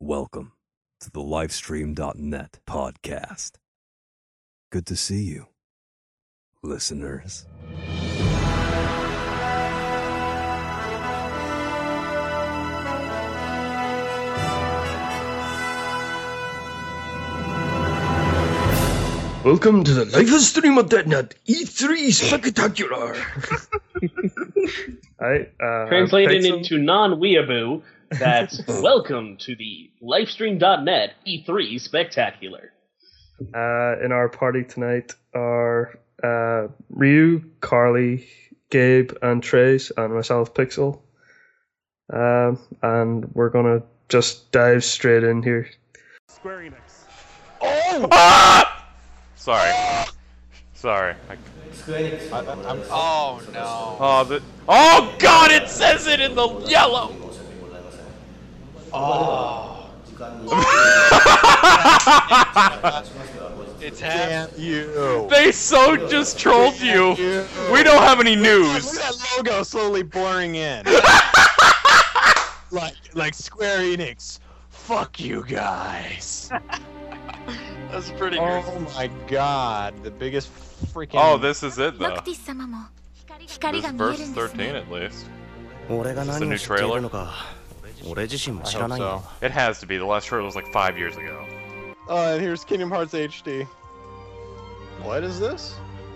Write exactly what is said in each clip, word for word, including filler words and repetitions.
Welcome to the Livestream dot net podcast. Good to see you, listeners. Welcome to the Livestream dot net E three Spectacular. I, uh, Translated into non-weeaboo, that's welcome to the Livestream dot net E three Spectacular. Uh, in our party tonight are uh, Ryu, Carly, Gabe, and Trace, and myself, Pixel. Um, and we're gonna just dive straight in here. Square Enix. Oh! Ah! Sorry. Sorry. I, I, I'm, oh no. oh, the, oh god, it says it in the yellow! Oh. It's half you. They so just trolled you. you. We don't have any news. Look at that logo slowly blurring in. like, like Square Enix. Fuck you guys. That's pretty Oh good. my god, the biggest freaking. Oh, this is it though. This This is verse thirteen at least. It's the new trailer. I hope so. It has to be. The last trailer was like five years ago. Oh, and here's Kingdom Hearts H D. What is this?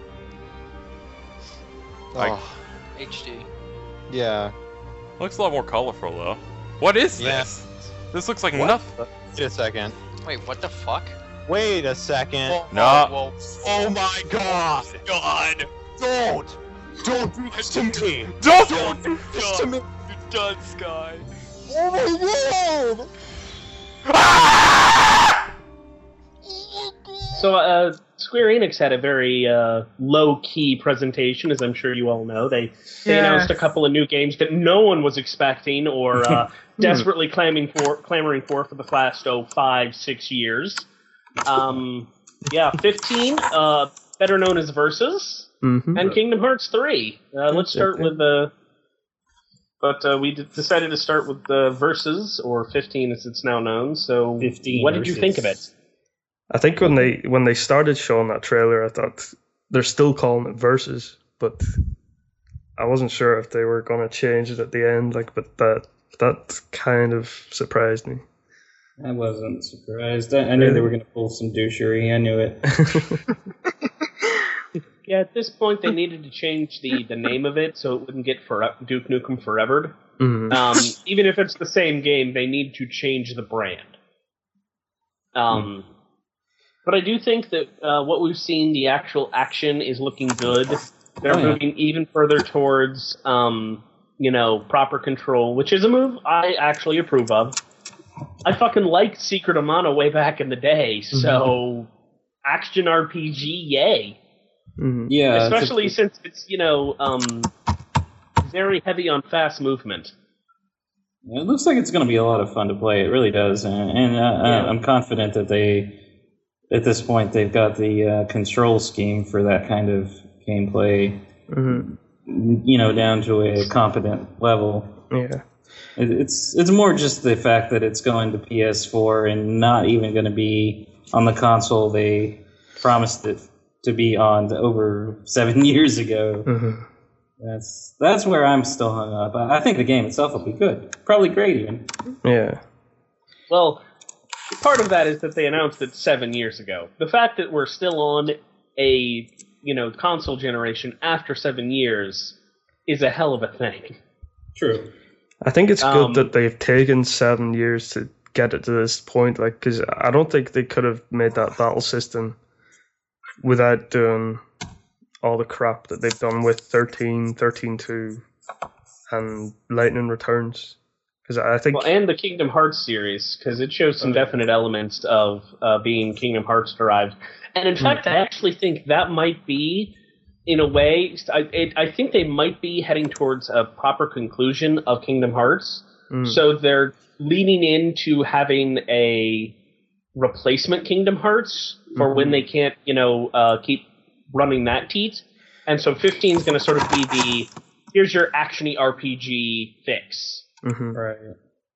Like- Oh, H D. yeah. Looks a lot more colorful though. What is Yeah. this? This looks like What? nothing. Wait a second. Wait, what the fuck? Wait a second. No. Whoa, Oh my god! God! Don't! Don't do this to me! Don't! Don't do this to me! You're done, Sky. Oh my god! So, uh, Square Enix had a very uh, low-key presentation, as I'm sure you all know. They they Yeah. announced a couple of new games that no one was expecting or uh, desperately clamoring for, clamoring for for the last, oh, five, six years. Um, yeah, fifteen, uh, better known as Versus, Mm-hmm. and Kingdom Hearts three. Uh, let's start with the... But uh, we d- decided to start with the Versus, or fifteen as it's now known. So, fifteen what did you think of it? I think when they when they started showing that trailer, I thought they're still calling it Versus, but I wasn't sure if they were gonna change it at the end. Like, but that that kind of surprised me. I wasn't surprised. I, I knew they were going to pull some douchery. I knew it. Yeah, at this point, they needed to change the, the name of it so it wouldn't get for, Duke Nukem Forever. Mhm. Um, even if it's the same game, they need to change the brand. Um, But I do think that uh, what we've seen, the actual action is looking good. They're Oh, yeah. moving even further towards, um, you know, proper control, which is a move I actually approve of. I fucking liked Secret of Mana way back in the day, so action R P G, yay. Mhm. Yeah, it's a- Especially since it's, you know, um, very heavy on fast movement. it looks like it's going to be a lot of fun to play. It really does, and, and uh, Yeah. I'm confident that they, at this point, they've got the uh, control scheme for that kind of gameplay, Mhm. you know, down to a competent level. Yeah. It, it's it's more just the fact that it's going to P S four and not even going to be on the console they promised it to be on over seven years ago. Mhm. That's that's where I'm still hung up. I I think the game itself will be good, probably great even. Yeah. Well, part of that is that they announced it seven years ago. The fact that we're still on a, you know, console generation after seven years is a hell of a thing. True. I think it's good Um, that they've taken seven years to get it to this point. Like, because I don't think they could have made that battle system without doing all the crap that they've done with thirteen, thirteen two, and Lightning Returns. Because I think, Well, and the Kingdom Hearts series, because it shows some definite elements of uh, being Kingdom Hearts derived. And in fact, I actually think that might be, in a way, I, it, I think they might be heading towards a proper conclusion of Kingdom Hearts. Mm. So they're leaning into having a replacement Kingdom Hearts for Mhm. when they can't, you know, uh, keep running that teat. And so fifteen is going to sort of be the, here's your action-y R P G fix. Mhm. Right.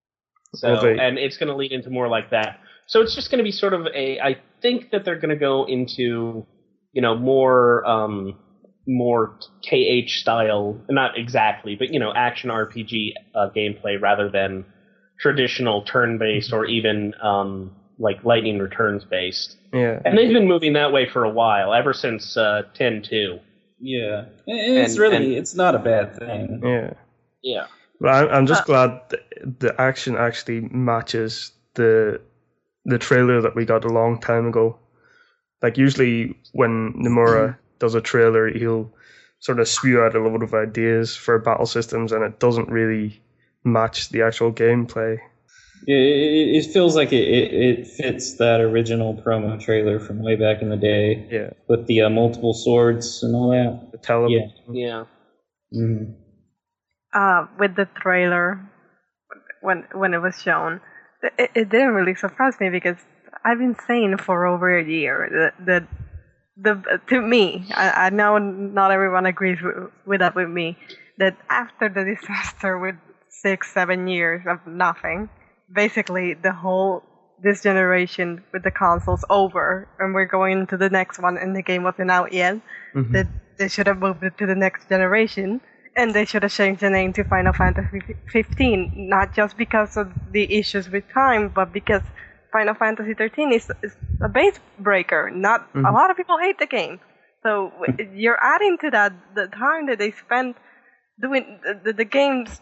So, well, they... and it's going to lead into more like that. So it's just going to be sort of a. I think that they're going to go into, you know, more um, more K H style, not exactly, but you know, action R P G uh, gameplay rather than traditional turn-based or even um, like Lightning Returns based. Yeah, and they've been moving that way for a while, ever since uh, ten two. Yeah, it's and, really and, it's not a bad thing. Yeah, yeah. But I'm I'm just uh, glad the action actually matches the the trailer that we got a long time ago. Like usually when Nomura does a trailer, he'll sort of spew out a load of ideas for battle systems, and it doesn't really match the actual gameplay. It, it, it feels like it, it, it fits that original promo trailer from way back in the day. Yeah, with the uh, multiple swords and all that. The television. Yeah. Yeah. Mm-hmm. Uh, with the trailer, when when it was shown, it, it didn't really surprise me because I've been saying for over a year that, that the to me, I, I know not everyone agrees with, with that with me, that after the disaster with six, seven years of nothing, basically the whole this generation with the consoles over, and we're going into the next one, and the game wasn't out yet. Mm-hmm. That they should have moved it to the next generation. And they should have changed the name to Final Fantasy fifteen, not just because of the issues with time, but because Final Fantasy thirteen is, is a base breaker. Not mm-hmm. a lot of people hate the game, so you're adding to that the time that they spent doing the, the games,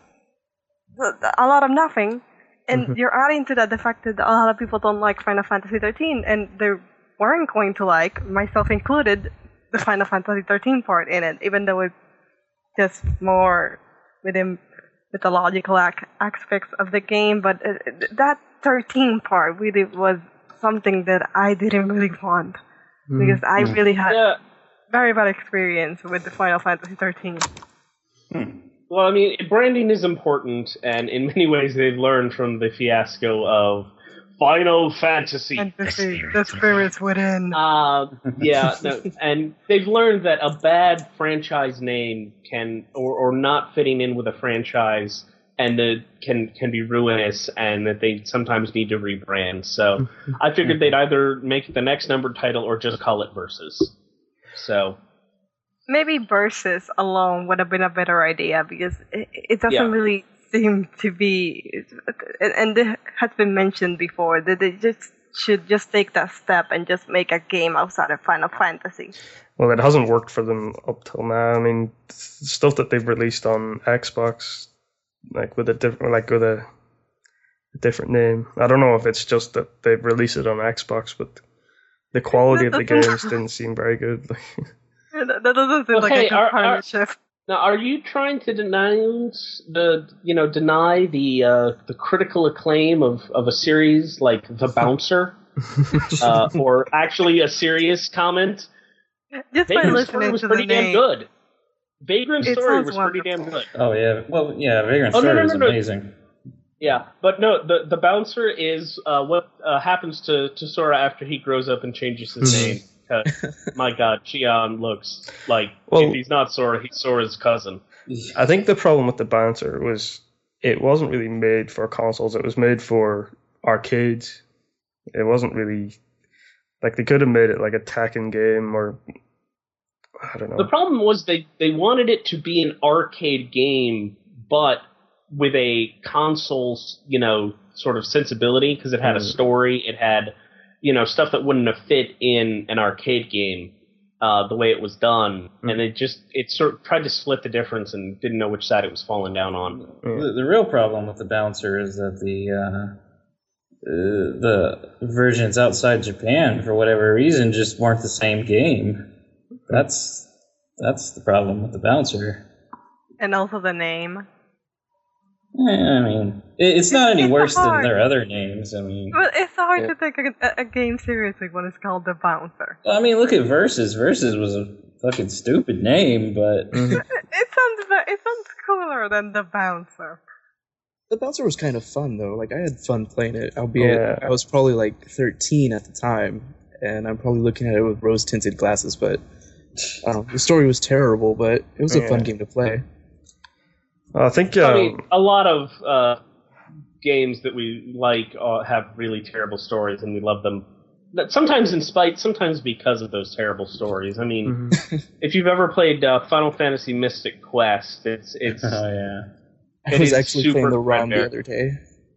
a lot of nothing, and mm-hmm. you're adding to that the fact that a lot of people don't like Final Fantasy thirteen, and they weren't going to like, myself included, the Final Fantasy thirteen part in it, even though it just more within mythological ac- aspects of the game, but uh, that thirteen part really was something that I didn't really want mm-hmm. because I really had yeah. very bad experience with the Final Fantasy thirteen. Hmm. Well, I mean, branding is important, and in many ways they've learned from the fiasco of Final Fantasy. Fantasy, the spirits within. Uh, yeah, no, and they've learned that a bad franchise name can, or, or not fitting in with a franchise, and the, can can be ruinous, and that they sometimes need to rebrand. So I figured they'd either make it the next numbered title or just call it Versus. So maybe Versus alone would have been a better idea because it, it doesn't yeah. really seem to be, and it has been mentioned before, that they just should just take that step and just make a game outside of Final Fantasy. Well, it hasn't worked for them up till now. I mean, stuff that they've released on Xbox, like with a different, like with a, a different name. I don't know if it's just that they've released it on Xbox, but the quality of the games didn't seem very good. that doesn't seem well, like hey, a good partnership. Now, are you trying to denounce the, you know, deny the uh, the critical acclaim of, of a series like The Bouncer, uh, or actually a serious comment? Just by Vagrant listening Story was to pretty the damn name. good. Vagrant It Story sounds was wonderful. pretty damn good. Oh yeah, well yeah, Vagrant Oh, Story no, no, is no, no. amazing. Yeah, but no, the the Bouncer is uh, what uh, happens to, to Sora after he grows up and changes his name. My God, Xion looks like, well, if he's not Sora, he's Sora's cousin. I think the problem with the Bouncer was it wasn't really made for consoles. It was made for arcades. It wasn't really, like, they could have made it like a Tekken game, or I don't know. The problem was they, they wanted it to be an arcade game, but with a console's, you know, sort of sensibility, because it had mm. a story, it had, you know, stuff that wouldn't have fit in an arcade game uh, the way it was done. Mm. And it just, it sort of tried to split the difference and didn't know which side it was falling down on. Mm. The, the real problem with the Bouncer is that the uh, uh, the versions outside Japan, for whatever reason, just weren't the same game. That's that's the problem with the Bouncer. And also the name. I mean, it's not any worse than their other names. I mean, but it's hard yeah. to take a, a game seriously when it's called The Bouncer. I mean, look at Versus. Versus was a fucking stupid name, but it sounds it sounds cooler than The Bouncer. The Bouncer was kind of fun though. Like I had fun playing it, albeit yeah. I was probably like thirteen at the time, and I'm probably looking at it with rose-tinted glasses. But I don't know, the story was terrible, but it was a yeah. fun game to play. I think um, I mean, a lot of uh, games that we like uh, have really terrible stories, and we love them. Sometimes in spite, sometimes because of those terrible stories. I mean, mm-hmm. if you've ever played uh, Final Fantasy Mystic Quest, it's it's. Oh yeah. I was actually playing the ROM the other day.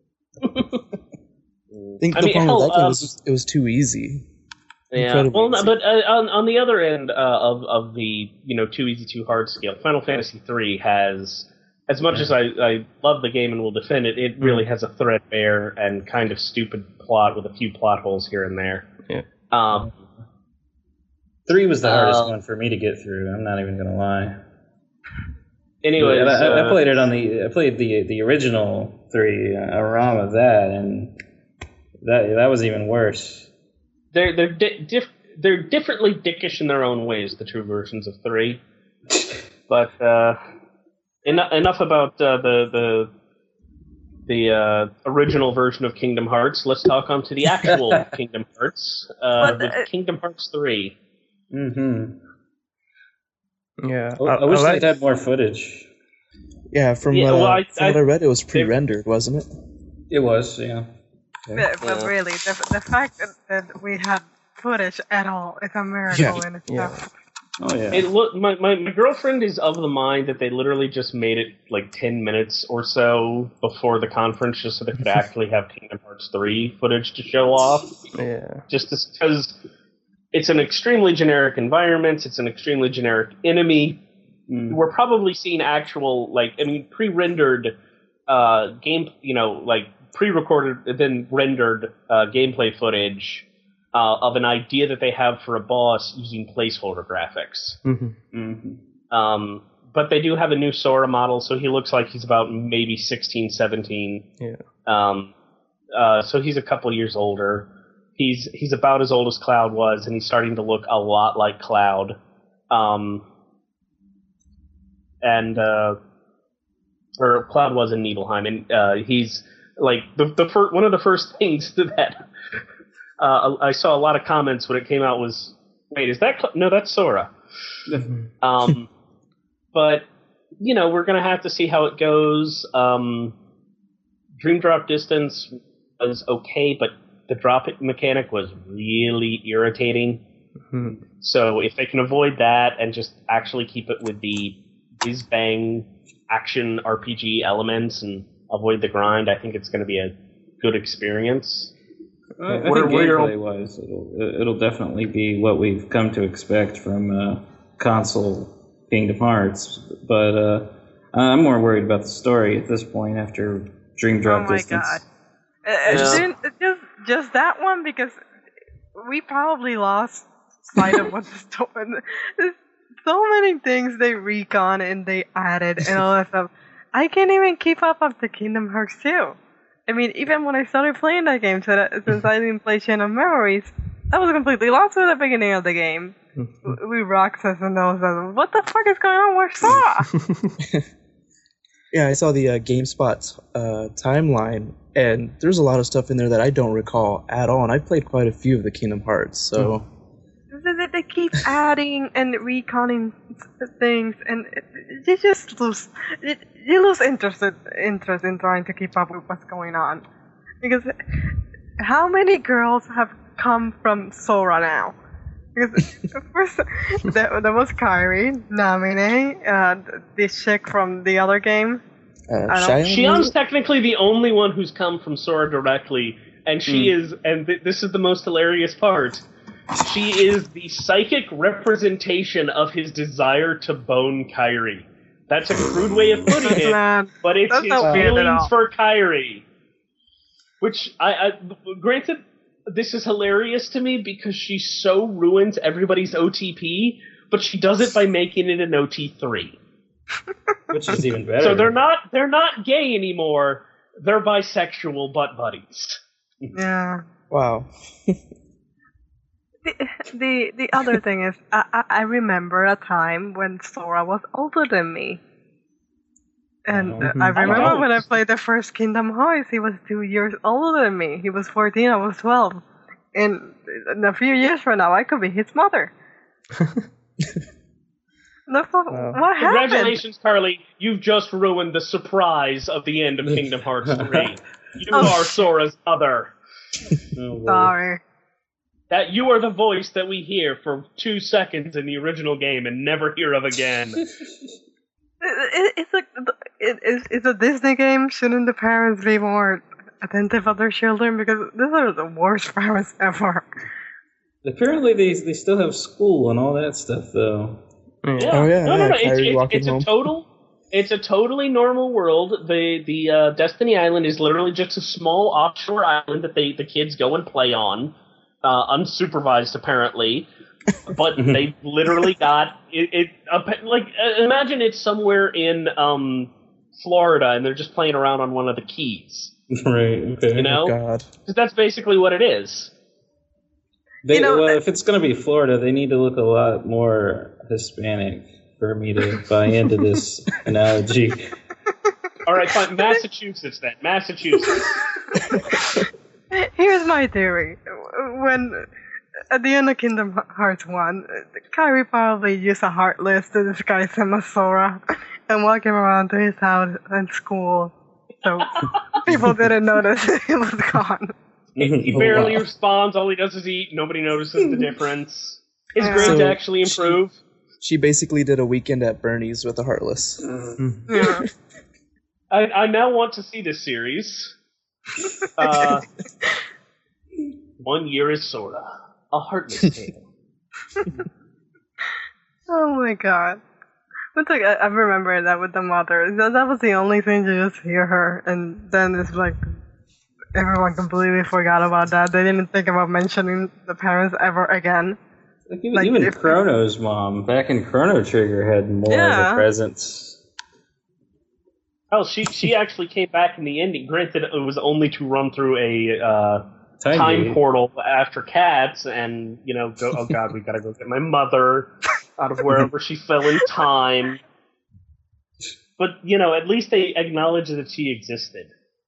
I think I the mean, problem hell, with that game uh, was it was too easy. Yeah, Incredibly well, easy. but uh, on on the other end uh, of of the you know too easy, too hard scale, Final Fantasy three has, as much yeah. as I, I love the game and will defend it, it really has a threadbare and kind of stupid plot with a few plot holes here and there. Yeah. Um, three was the hardest uh, one for me to get through. I'm not even gonna lie. Anyways, I, uh, I played it on the I played the the original three, a ROM of that, and that that was even worse. They're they're di- diff- they're differently dickish in their own ways, the two versions of three. But uh, en- enough about uh, the the the uh, original version of Kingdom Hearts. Let's talk on to the actual Kingdom Hearts uh, with uh, Kingdom Hearts three. Mm-hmm. Yeah, I, I wish I like, they had more footage. Yeah, from, yeah, uh, well, I, from what I, I read, it was pre-rendered, wasn't it? It was, yeah. Okay. But, but really, the, the fact that, that we had footage at all is a miracle yeah. in itself. Yeah. Oh yeah. It look my, my my girlfriend is of the mind that they literally just made it like ten minutes or so before the conference just so they could actually have Kingdom Hearts three footage to show off. Yeah. Just because it's an extremely generic environment, it's an extremely generic enemy. Mm. We're probably seeing actual like I mean pre-rendered uh game you know like pre-recorded then rendered uh, gameplay footage uh, of an idea that they have for a boss using placeholder graphics. Mm-hmm. Mm-hmm. Um, but they do have a new Sora model, so he looks like he's about maybe sixteen, seventeen. Yeah. Um, uh, so he's a couple years older. He's he's about as old as Cloud was, and he's starting to look a lot like Cloud. Um, and uh, or Cloud was in Nibelheim, and uh, he's like the the fir- one of the first things that uh, I saw a lot of comments when it came out was, wait, is that Cl- no? That's Sora. um, but you know, we're gonna have to see how it goes. Um, Dream Drop Distance was okay, but the drop mechanic was really irritating. Mm-hmm. So if they can avoid that and just actually keep it with the whiz bang action R P G elements and avoid the grind, I think it's going to be a good experience. I, I think gameplay-wise, it'll, it'll definitely be what we've come to expect from uh, console Kingdom Hearts, but uh, I'm more worried about the story at this point after Dream Drop oh my Distance. God. Uh, yeah. just, just that one, because we probably lost sight of what the story... There's so many things they recon and they added and all that stuff. I can't even keep up with the Kingdom Hearts two. I mean, even when I started playing that game, so that, since I didn't play Chain of Memories, I was completely lost at the beginning of the game. We Roxas and those. What the fuck is going on? Where's Sora? Yeah, I saw the uh, GameSpot uh, timeline, and there's a lot of stuff in there that I don't recall at all, and I've played quite a few of the Kingdom Hearts, so... They keep adding and reconning things, and you just lose you lose interest interest in trying to keep up with what's going on. Because how many girls have come from Sora now? Because first there, there was Kairi, Namine, uh, this chick from the other game. Uh, Shion's technically the only one who's come from Sora directly, and she mm. is, and th- this is the most hilarious part. She is the psychic representation of his desire to bone Kairi. That's a crude way of putting it, but it's That's his feelings for Kairi. Which, I, I granted, this is hilarious to me because she so ruins everybody's O T P, but she does it by making it an O T three. Which is even better. So they're not they're not gay anymore. They're bisexual butt buddies. Yeah. Wow. The, the the other thing is, I, I remember a time when Sora was older than me. And mm-hmm. I remember I when I played the first Kingdom Hearts, he was two years older than me. He was fourteen, I was twelve. And in a few years from now, I could be his mother. That's what, wow. what happened? Congratulations, Carly. You've just ruined the surprise of the end of Kingdom Hearts three. You oh. are Sora's mother. Oh, sorry. That you are the voice that we hear for two seconds in the original game and never hear of again. it, it, it's like it, it's, it's a Disney game. Shouldn't the parents be more attentive of their children? Because these are the worst parents ever. Apparently, they they still have school and all that stuff, though. Yeah. Oh yeah, no, no, no. yeah, It's, it's, it's a total. It's a totally normal world. The the uh, Destiny Island is literally just a small offshore island that they the kids go and play on. Uh, unsupervised, apparently, but they literally got it. it uh, like, uh, imagine it's somewhere in um, Florida, and they're just playing around on one of the keys. Right. Okay. You know, God. Because that's basically what it is. They, you know, well, that, if it's going to be Florida, they need to look a lot more Hispanic for me to buy into this analogy. All right, fine. Massachusetts then. Massachusetts. Here's my theory. When, at the end of Kingdom Hearts one, Kairi probably used a Heartless to disguise him as Sora and walk him around to his house and school, so people didn't notice he was gone. He, he barely oh, wow. responds. All he does is eat. Nobody notices the difference. His yeah. grades so actually improve. She, she basically did a weekend at Bernie's with a Heartless. Mm-hmm. Yeah. I, I now want to see this series. Uh, one year is Sora. A Heartless tale. Oh my god. It's like, I, I remember that with the mother. That, that was the only thing to just hear her, and then it's like everyone completely forgot about that. They didn't think about mentioning the parents ever again. Like even, like, even if, Chrono's mom, back in Chrono Trigger, had more yeah. of a presence. Oh, she she actually came back in the ending. Granted, it was only to run through a uh, time, time portal after Cats, and you know, go. Oh God, we gotta go get my mother out of wherever she fell in time. But you know, at least they acknowledged that she existed.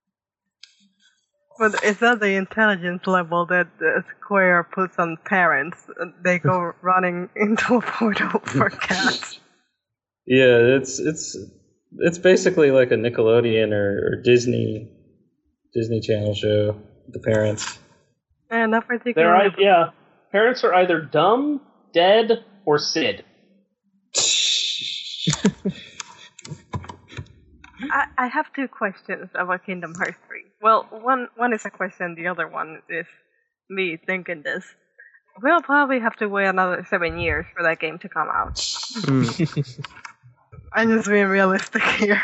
But is that the intelligence level that uh, Square puts on parents? They go running into a portal for Cats. Yeah, it's it's it's basically like a Nickelodeon or, or Disney Disney Channel show. The parents. Yeah, not particularly. They're, yeah, parents are either dumb, dead, or Sid. I, I have two questions about Kingdom Hearts three. Well, one one is a question, the other one is me thinking this. We'll probably have to wait another seven years for that game to come out. Mm. I'm just being realistic here.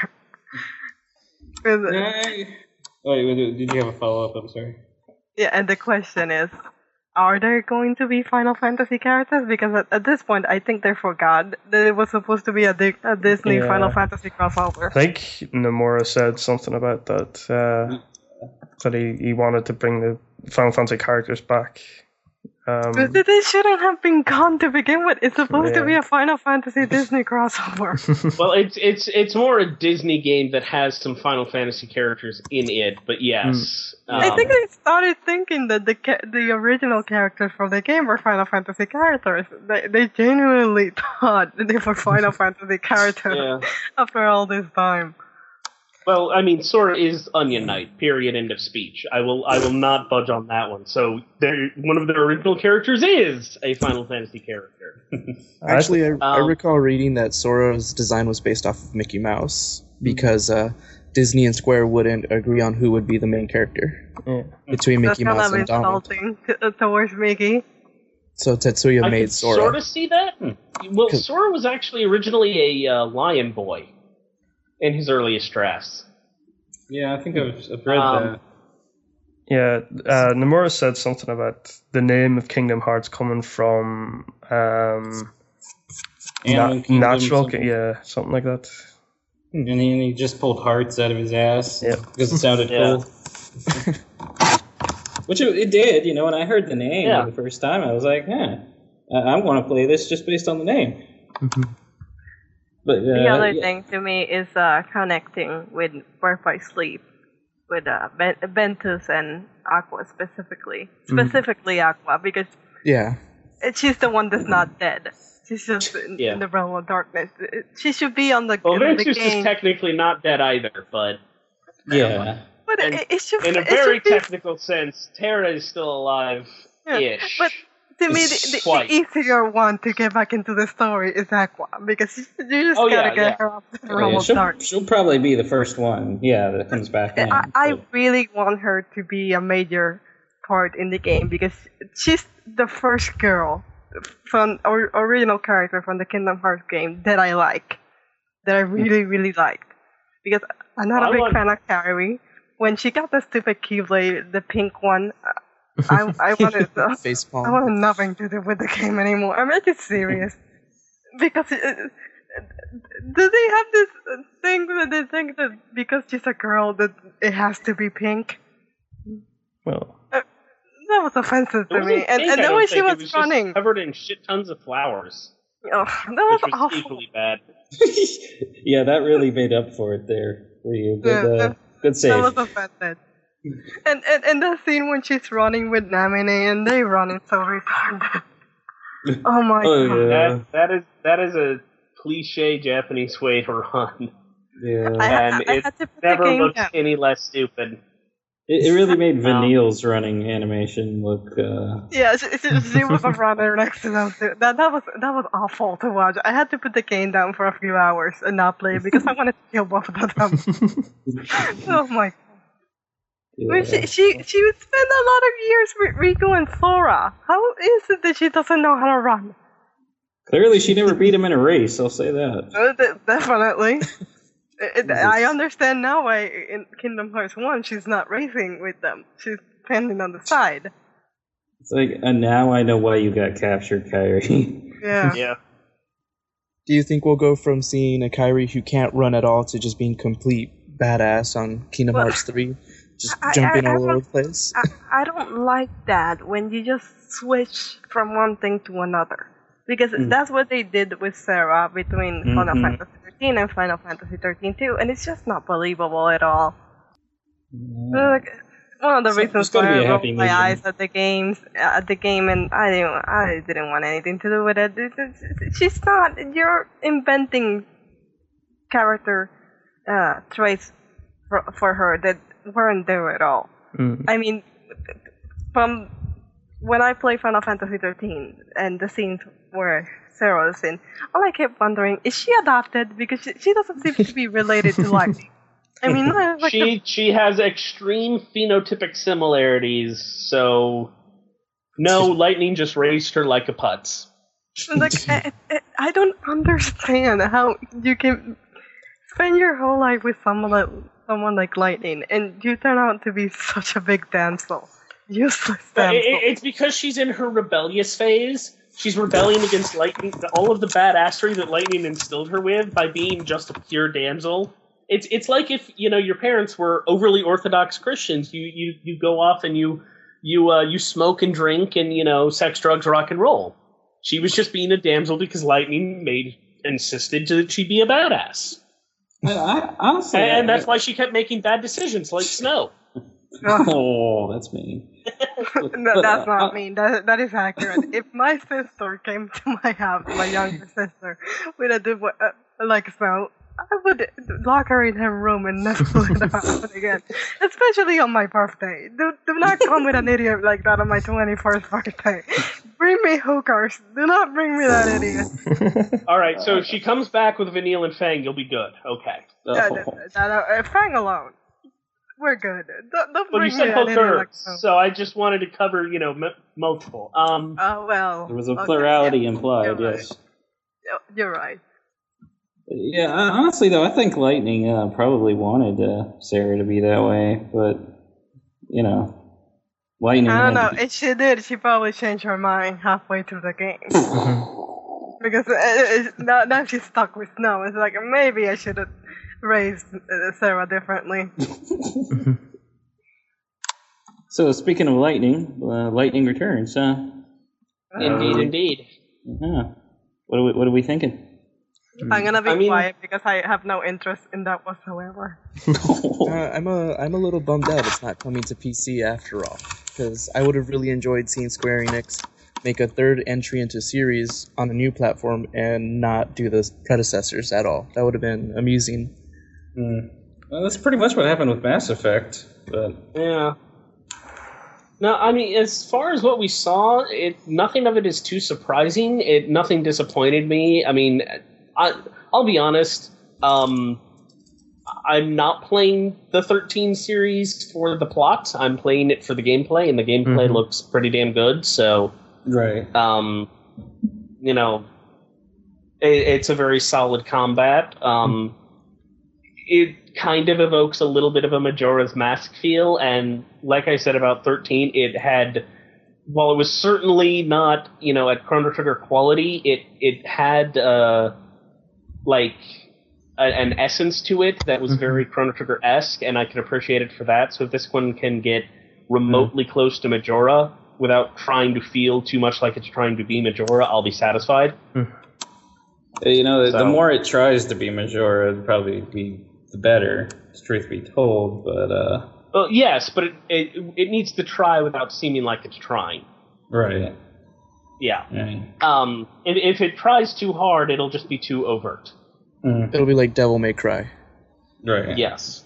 Wait, wait, did you have a follow-up? I'm sorry. Yeah, and the question is, are there going to be Final Fantasy characters? Because at, at this point, I think they forgot that it was supposed to be a, Di- a Disney yeah. Final Fantasy crossover. I think Nomura said something about that, uh, that he, he wanted to bring the Final Fantasy characters back. Um, but they shouldn't have been gone to begin with. It's supposed yeah. to be a Final Fantasy Disney crossover. Well, it's it's it's more a Disney game that has some Final Fantasy characters in it, but yes. Mm. Um, I think they started thinking that the ca- the original characters from the game were Final Fantasy characters. They they genuinely thought that they were Final Fantasy characters yeah. after all this time. Well, I mean, Sora is Onion Knight. Period. End of speech. I will. I will not budge on that one. So, one of their original characters is a Final Fantasy character. Actually, I, um, I recall reading that Sora's design was based off of Mickey Mouse because uh, Disney and Square wouldn't agree on who would be the main character yeah. between Mickey That's Mouse and Donald. That's kind of insulting towards Mickey. So Tetsuya I made Sora. I sort of see that. Hmm. Well, Sora was actually originally a uh, lion boy in his earliest drafts. Yeah, I think I've, I've read um, that. Yeah, uh, Nomura said something about the name of Kingdom Hearts coming from um, na- Kingdom, natural, something. yeah, something like that. And he, and he just pulled hearts out of his ass yeah. because it sounded cool. Which it, it did, you know. When I heard the name yeah. the first time, I was like, "Huh, I, I want to play this just based on the name." Mm-hmm. But, uh, the other yeah. thing to me is uh, connecting with Birth by Sleep, with uh, ben- Ventus and Aqua specifically. Specifically mm. Aqua, because yeah, she's the one that's not dead. She's just in, yeah. in the realm of darkness. She should be on the, well, the Ventus game. is technically not dead either, but... Yeah. But and it, it should, in a it very should be, technical sense, Terra is still alive-ish. yeah, but to me, the, the, Quite. the easier one to get back into the story is Aqua, because you, you just Oh, gotta yeah, get yeah. her off the Oh, realm yeah, of she'll, dark. she'll probably be the first one, yeah, that comes back in. I, I but- really want her to be a major part in the game because she's the first girl from or, original character from the Kingdom Hearts game that I like, that I really really liked. Because I'm not I a big want- fan of Kairi. When she got the stupid Keyblade, the pink one, I I wanted to, Facepalm. I wanted nothing to do with the game anymore. I'm making serious because. It, do they have this thing that they think that because she's a girl that it has to be pink? Well, Uh, that was offensive It to me. wasn't And, pink, and I the don't way she think. It was, was just running, covered in shit tons of flowers, oh, that was which was awful. equally bad. yeah, that really made up for it there for you. Good, Yeah, uh, good I save. was offended. And, and and the scene when she's running with Namine and they running so retarded. Oh my Oh, god. yeah. That that is that is a cliche Japanese way to run, Yeah. I, and I it had to put the never game looks down. any less stupid. It, it really made No. Vanille's running animation look. Uh, Yeah, she, she, she was a runner next to them too. That that was that was awful to watch. I had to put the game down for a few hours and not play because I wanted to kill both of them. Oh my! I mean, she yeah. she she would spend a lot of years with Rico and Sora. How is it that she doesn't know how to run? Clearly, she never beat him in a race. I'll say that. Uh, de- definitely. It, I understand now why in Kingdom Hearts one she's not racing with them. She's standing on the side. It's like, and now I know why you got captured, Kyrie. Yeah. Yeah. Do you think we'll go from seeing a Kairi who can't run at all to just being complete badass on Kingdom Well, Hearts three? Just I- jumping I- I all over don't- the place? I, I don't like that when you just switch from one thing to another. Because Mm. that's what they did with Sarah between Final Mhm. Fantasy thirteen and Final Fantasy thirteen too, and it's just not believable at all. Like, one of the So there's reasons gotta why be a I rolled happy my medium. eyes at the games, at the game, and I didn't, I didn't want anything to do with it. It's- it's- She's not. You're inventing character uh, traits for, for her that weren't there at all. mm. I mean, from when I play Final Fantasy thirteen and the scenes where Sarah is in, all I kept wondering, is she adopted? Because she, she doesn't seem to be related to Lightning. I mean, like the She she has extreme phenotypic similarities, so no, Lightning just raised her like a putz. like I, I- I don't understand how you can spend your whole life with someone like someone like Lightning and you turn out to be such a big damsel, useless But it, damsel. it- it's because she's in her rebellious phase. She's rebelling against Lightning, all of the badassery that Lightning instilled her with by being just a pure damsel. It's it's like if you know your parents were overly orthodox Christians. You you, you go off and you you uh, you smoke and drink and you know sex, drugs, rock and roll. She was just being a damsel because Lightning made insisted that she be a badass, I, I, honestly, and, and I- that's why she kept making bad decisions like Snow. Oh, that's mean. No, But, that's uh, not uh, mean. That that is accurate. If my sister came to my house, my younger sister, with a dude uh, like so, I would lock her in her room and never let her out again. Especially on my birthday. Do do not come with an idiot like that on my twenty-first birthday. Bring me hookers. Do not bring me that idiot. All right, so if she comes back with Vanille and Fang, you'll be good. Okay. Oh. Uh, th- th- that, uh, Fang alone. We're good. Don't, don't Well, bring you said me that idiot like hookers, so. so I just wanted to cover, you know, m- multiple. Um, Oh well. There was a okay, plurality yeah. implied, You're right. yes. You're right. Yeah, uh, honestly though, I think Lightning uh, probably wanted uh, Sarah to be that way, but you know, Lightning. I don't had know. to be- If she did, she probably changed her mind halfway through the game. Because uh, uh, now, now she's stuck with Snow. It's like, maybe I should have raised uh, Sarah differently. So speaking of Lightning, uh, Lightning Returns, huh? indeed, Uh, indeed. Yeah. What are we, what are we thinking? I'm gonna be I mean- quiet because I have no interest in that whatsoever. Uh, I'm a I'm a little bummed out it's not coming to P C after all, because I would have really enjoyed seeing Square Enix make a third entry into series on a new platform and not do the predecessors at all. That would have been amusing. Hmm. Well, that's pretty much what happened with Mass Effect. But yeah. No, I mean, as far as what we saw, it nothing of it is too surprising. It nothing disappointed me. I mean, I I'll be honest. Um, I'm not playing the thirteen series for the plot. I'm playing it for the gameplay, and the gameplay mm-hmm. looks pretty damn good. So, right. Um, you know, it, it's a very solid combat. Um, it kind of evokes a little bit of a Majora's Mask feel, and like I said about thirteen, it had, while it was certainly not, you know, at Chrono Trigger quality, it it had uh, like a, an essence to it that was mm-hmm. very Chrono Trigger-esque, and I can appreciate it for that. So if this one can get remotely mm-hmm. close to Majora without trying to feel too much like it's trying to be Majora, I'll be satisfied. Mm-hmm. You know, the, so, the more it tries to be Majora, it'd probably be the better, truth be told, but uh well, yes, but it, it it needs to try without seeming like it's trying. Right. Yeah. Right. Um if, if it tries too hard, it'll just be too overt. Mm. It'll be like Devil May Cry. Right. Yes.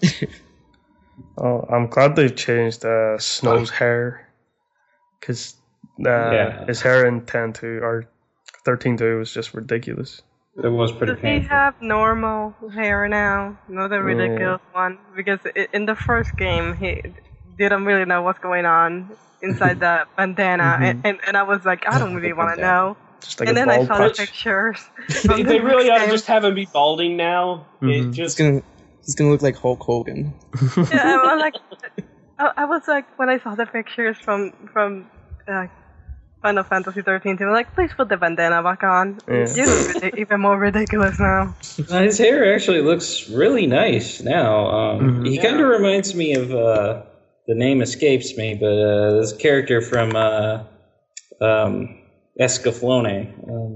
Oh, I'm glad they've changed uh, Snow's oh. hair, because uh, yeah. his hair in ten two or thirteen two was just ridiculous. It was pretty Does painful. he have normal hair now? Not the ridiculous yeah. one? Because in the first game, he didn't really know what's going on inside the bandana, mm-hmm. and, and, and I was like, I don't really want to know. Like and then I saw patch. the pictures. they they really ought to just have him be balding now. Mm-hmm. It just he's gonna he's gonna look like Hulk Hogan. Yeah, I was like, I, I was like, when I saw the pictures from from. Uh, Final Fantasy thirteen too. Like, please put the bandana back on. Yeah. You look even more ridiculous now. Uh, his hair actually looks really nice now. Um, mm-hmm. He yeah. kind of reminds me of, uh, the name escapes me, but uh, this character from uh, um, Escaflowne.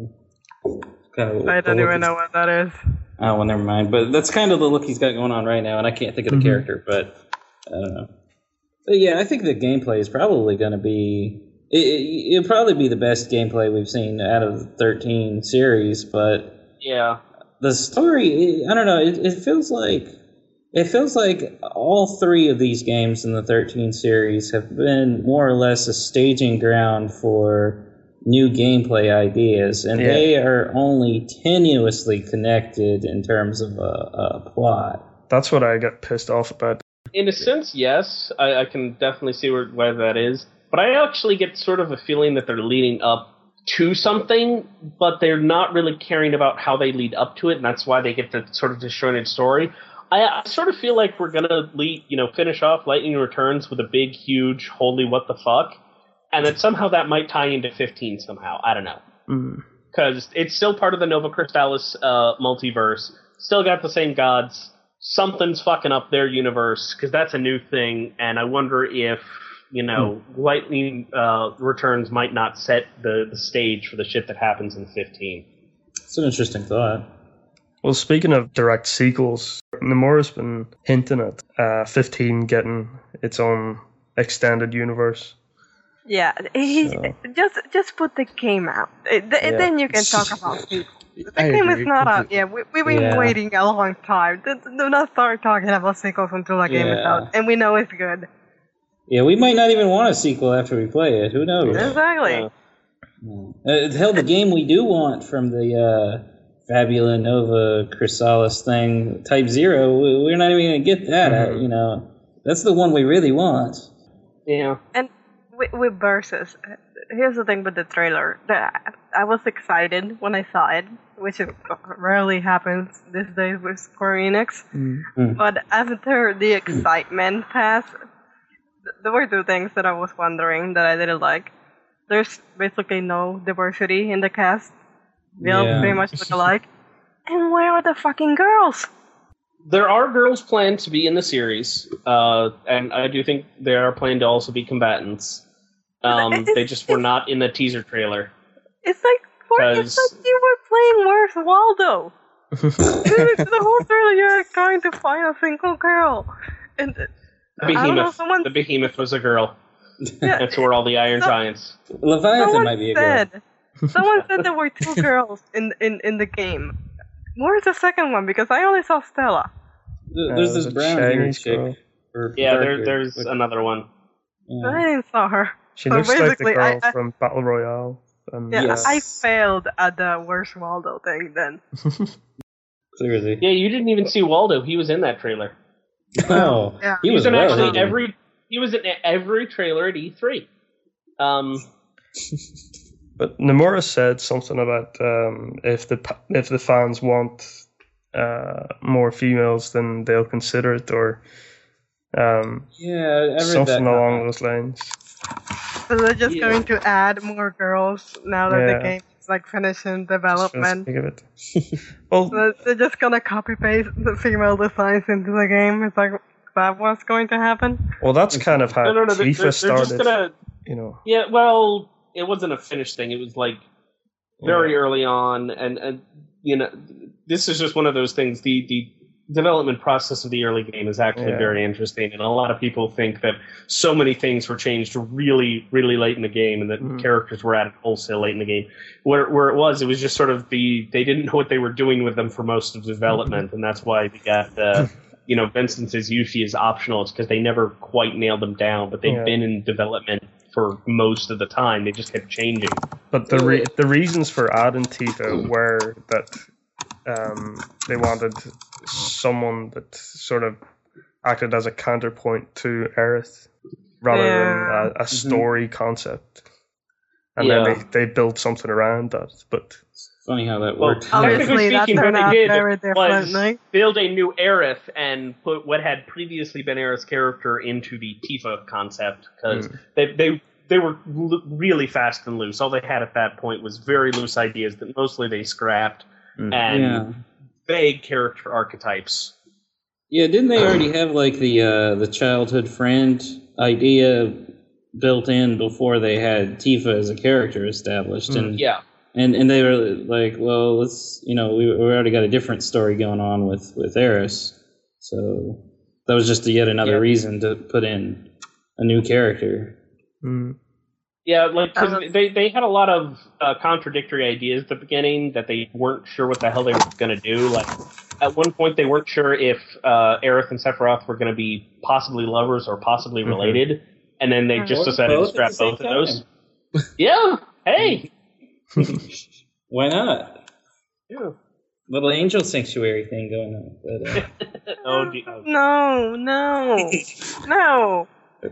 Um, kind of I don't even know what that is. Oh, well, never mind. But that's kind of the look he's got going on right now, and I can't think of the mm-hmm. character, but I don't know. But yeah, I think the gameplay is probably going to be... It, it, it'll probably be the best gameplay we've seen out of the thirteen series, but yeah, the story, it, I don't know, it, it feels like it feels like all three of these games in the thirteen series have been more or less a staging ground for new gameplay ideas, and yeah. they are only tenuously connected in terms of a, a plot. That's what I get pissed off about. In a sense, yes, I, I can definitely see where, why that is. But I actually get sort of a feeling that they're leading up to something, but they're not really caring about how they lead up to it, and that's why they get the sort of disjointed story. I, I sort of feel like we're gonna lead, you know, finish off Lightning Returns with a big, huge, holy what the fuck, and then somehow that might tie into fifteen somehow. I don't know, because mm. it's still part of the Nova Crystallis uh, multiverse. Still got the same gods. Something's fucking up their universe because that's a new thing, and I wonder if. You know, hmm. Lightning uh, Returns might not set the, the stage for the shit that happens in fifteen. It's an interesting thought. Well, speaking of direct sequels, Nomura's been hinting at uh, fifteen getting its own extended universe. Yeah, he's, so. just just put the game out. Yeah. Then you can talk about sequels. The I game agree. is not out yet. We, we've been yeah. waiting a long time. Do, do not start talking about sequels until the game yeah. is out. And we know it's good. Yeah, we might not even want a sequel after we play it. Who knows? Exactly. Yeah. Uh, hell, the game we do want from the uh, Fabula Nova Chrysalis thing, Type Zero, we're not even going to get that. Mm-hmm. At, you know, that's the one we really want. Yeah. And with, with Versus, here's the thing with the trailer. I was excited when I saw it, which rarely happens these days with Square Enix. Mm-hmm. But after the excitement passed, there were two things that I was wondering that I didn't like. There's basically no diversity in the cast. They all yeah. pretty much look alike. And where are the fucking girls? There are girls planned to be in the series, uh, and I do think they are planned to also be combatants. Um, it's, they just were not in the teaser trailer. It's like, it's like you were playing Where's Waldo? The whole trailer you're trying to find a single girl. And... The behemoth. Know, someone... The behemoth was a girl. Yeah. That's where all the Iron so, Giants. Leviathan someone might be a said, girl. Someone said there were two girls in, in, in the game. Where's the second one? Because I only saw Stella. There's Uh, this there's a brown haired Chinese chick. girl. Or Yeah, there, dark-haired, there's but- another one. yeah. I didn't saw her. She So looks like the basically, girl I- I- from Battle Royale. And, Yeah, Yes. I failed at the Where's Waldo thing then. Clearly. Yeah, you didn't even see Waldo. He was in that trailer. Oh, Yeah. he He was was in well actually hidden. every. He was in every trailer at E three. Um, But Nomura said something about um, if the pa- if the fans want uh, more females, then they'll consider it, or um, Yeah, I read something that. along those lines. So they're just Yeah. going to add more girls now that Yeah. the game is like finishing Just for the development. sake of it. Well, So they're just gonna copy paste the female designs into the game. It's like that what's going to happen. well, that's kind of how no, no, no. They're, FIFA they're, they're started. just gonna. You know, Yeah, well, it wasn't a finished thing. It was like very Yeah. early on, and, and you know, this is just one of those things. The the development process of the early game is actually Yeah. very interesting, and a lot of people think that so many things were changed really, really late in the game, and that Mhm. characters were added wholesale late in the game. Where where it was, it was just sort of the they didn't know what they were doing with them for most of the development, and that's why we got. Uh, You know, Benson says Yuffie is optional. It's because they never quite nailed them down, but they've Yeah. been in development for most of the time. They just kept changing. but the re- the reasons for adding Tifa were that um, they wanted someone that sort of acted as a counterpoint to Aerith, rather Yeah. than a, a story concept. And Yeah. then they, they built something around that. But Funny how that Well, worked. technically Obviously, that speaking, what turned they out did very was differently. build a new Aerith and put what had previously been Aerith's character into the Tifa concept, because Mm. they they they were l- really fast and loose. All they had at that point was very loose ideas that mostly they scrapped, Mm. and Yeah. vague character archetypes. Yeah, didn't they already have like the uh, the childhood friend idea built in before they had Tifa as a character established? And Yeah. and and they were like, well, let's you know we we already got a different story going on with with Aerith, so that was just yet another Yeah. reason to put in a new character. mm, Yeah, like 'cause Uh, they they had a lot of uh, contradictory ideas at the beginning that they weren't sure what the hell they were going to do. Like at one point, they weren't sure if uh, Aerith and Sephiroth were going to be possibly lovers or possibly Mhm. related, and then they just Or decided to both at scrap the same both of those. time. Yeah. Hey. Why not? Yeah. Little angel sanctuary thing going on. But, uh, Oh, de- oh. No, no, no.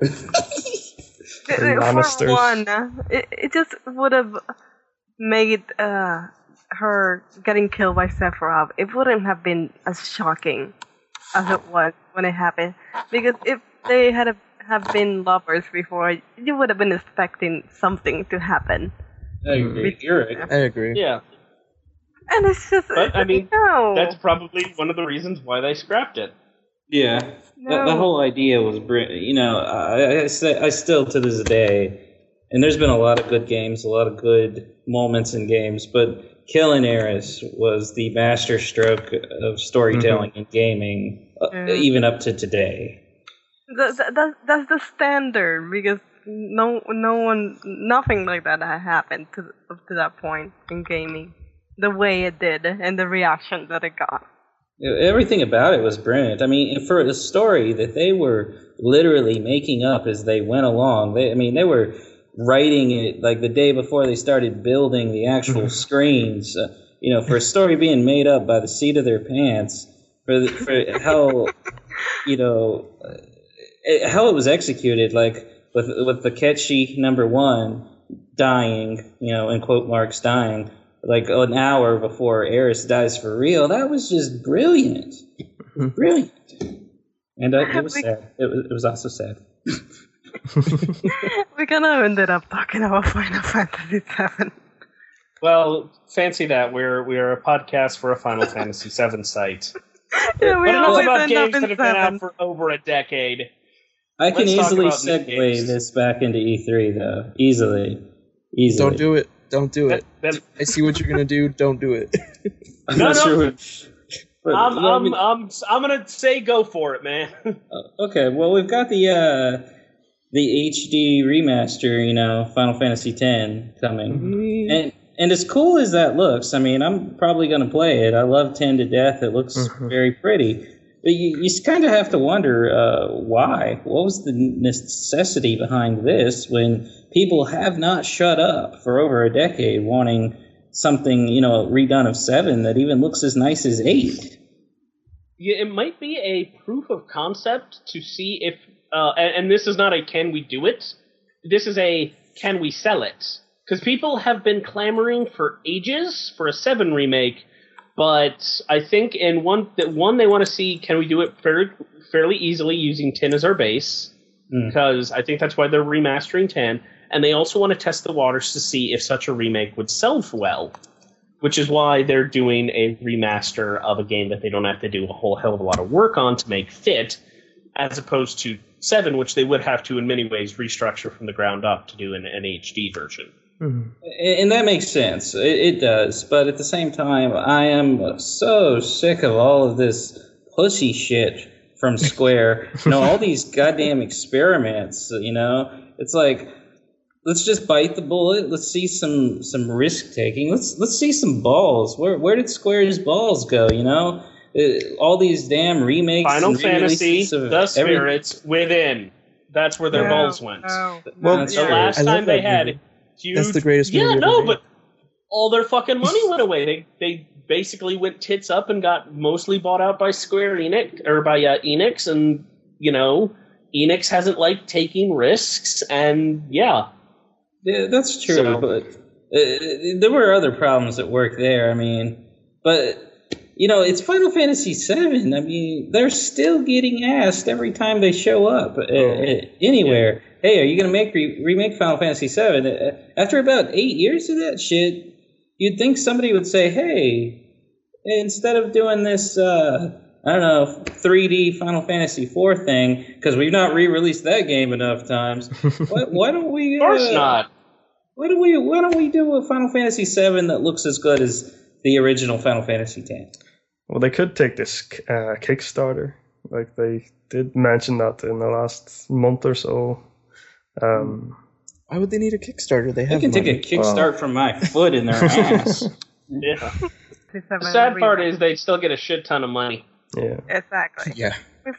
And For monsters. one, it, it just would have made uh, her getting killed by Sephiroth. It wouldn't have been as shocking as it was when it happened. Because if they had a, have been lovers before, you would have been expecting something to happen. I agree. You're right. I agree. Yeah. And it's just, But, I mean, no. That's probably one of the reasons why they scrapped it. Yeah, No. the, the whole idea was, br- you know, I, I, say- I still to this day, and there's been a lot of good games, a lot of good moments in games, but killing Aerith was the master stroke of storytelling in gaming, uh, Yeah. even up to today. That, that, that, that's the standard because no no one nothing like that had happened to up to that point in gaming the way it did and the reaction that it got. Everything about it was brilliant. I mean, for a story that they were literally making up as they went along, they, I mean, they were writing it like the day before they started building the actual screens. Uh, you know, for a story being made up by the seat of their pants, for the, for how you know uh, how it was executed, like with with the Ketchi number one dying, you know, in quote marks dying. Like an hour before Aerith dies for real, that was just brilliant, brilliant, and uh, it was sad. It was, it was also sad. We kind of ended up talking about Final Fantasy seven. Well, fancy that. We're we're a podcast for a Final Fantasy seven site. Yeah, we But enough always about end up games in that have been seven. out for over a decade. I can Let's talk easily about new segue games. this back into E three though, easily, easily. Don't do it. Don't do it. Then- I see what you're gonna do. Don't do it. I'm No, not no. sure what. but, I'm, you know, I I'm, mean- I'm, I'm gonna say go for it, man. Uh, okay, well we've got the uh, the H D remaster, you know, Final Fantasy X coming, and and as cool as that looks, I mean, I'm probably gonna play it. I love ten to death. It looks Mhm. very pretty, But you, you kind of have to wonder uh, why. What was the necessity behind this when people have not shut up for over a decade wanting something, you know, redone of seven that even looks as nice as eight? Yeah, it might be a proof of concept to see if, uh, and, and this is not a can we do it, this is a can we sell it? Because people have been clamoring for ages for a seven remake, but I think in one, that one they want to see can we do it fairly, fairly easily using ten as our base, because mm. I think that's why they're remastering ten, and they also want to test the waters to see if such a remake would sell well, which is why they're doing a remaster of a game that they don't have to do a whole hell of a lot of work on to make fit, as opposed to seven, which they would have to in many ways restructure from the ground up to do an, an H D version. Mm-hmm. And that makes sense. It, it does. But at the same time, I am so sick of all of this pussy shit from Square. You know, all these goddamn experiments, you know. It's like, let's just bite the bullet. Let's see some, some risk taking. Let's let's see some balls. Where where did Square's balls go, you know? Uh, all these damn remakes. Final and Fantasy, of The Spirits, every... Within. That's where their no, balls went. No, well, no, the yeah. last I time they had movie. huge... That's the greatest yeah, movie no, ever made. but all their fucking money went away. They they basically went tits up and got mostly bought out by Square Enix, or by uh, Enix, and, you know, Enix hasn't liked taking risks, and yeah. Yeah, that's true, So- but uh, there were other problems at work there. I mean, but you know, it's Final Fantasy seven. I mean, they're still getting asked every time they show up uh, uh, anywhere. Hey, are you gonna make re- remake Final Fantasy seven? Uh, after about eight years of that shit, you'd think somebody would say, "Hey, instead of doing this, uh, I don't know, three D Final Fantasy four thing, because we've not re-released that game enough times. why, why don't we? Uh, Of course not. Why don't we? Why don't we do a Final Fantasy seven that looks as good as the original Final Fantasy X? Well, they could take this uh, Kickstarter. Like, they did mention that in the last month or so. Um, Why would they need a Kickstarter? They They have can money. take a kickstart from my foot in their ass. Yeah. The sad part is they'd still get a shit ton of money. yeah. Exactly. Yeah.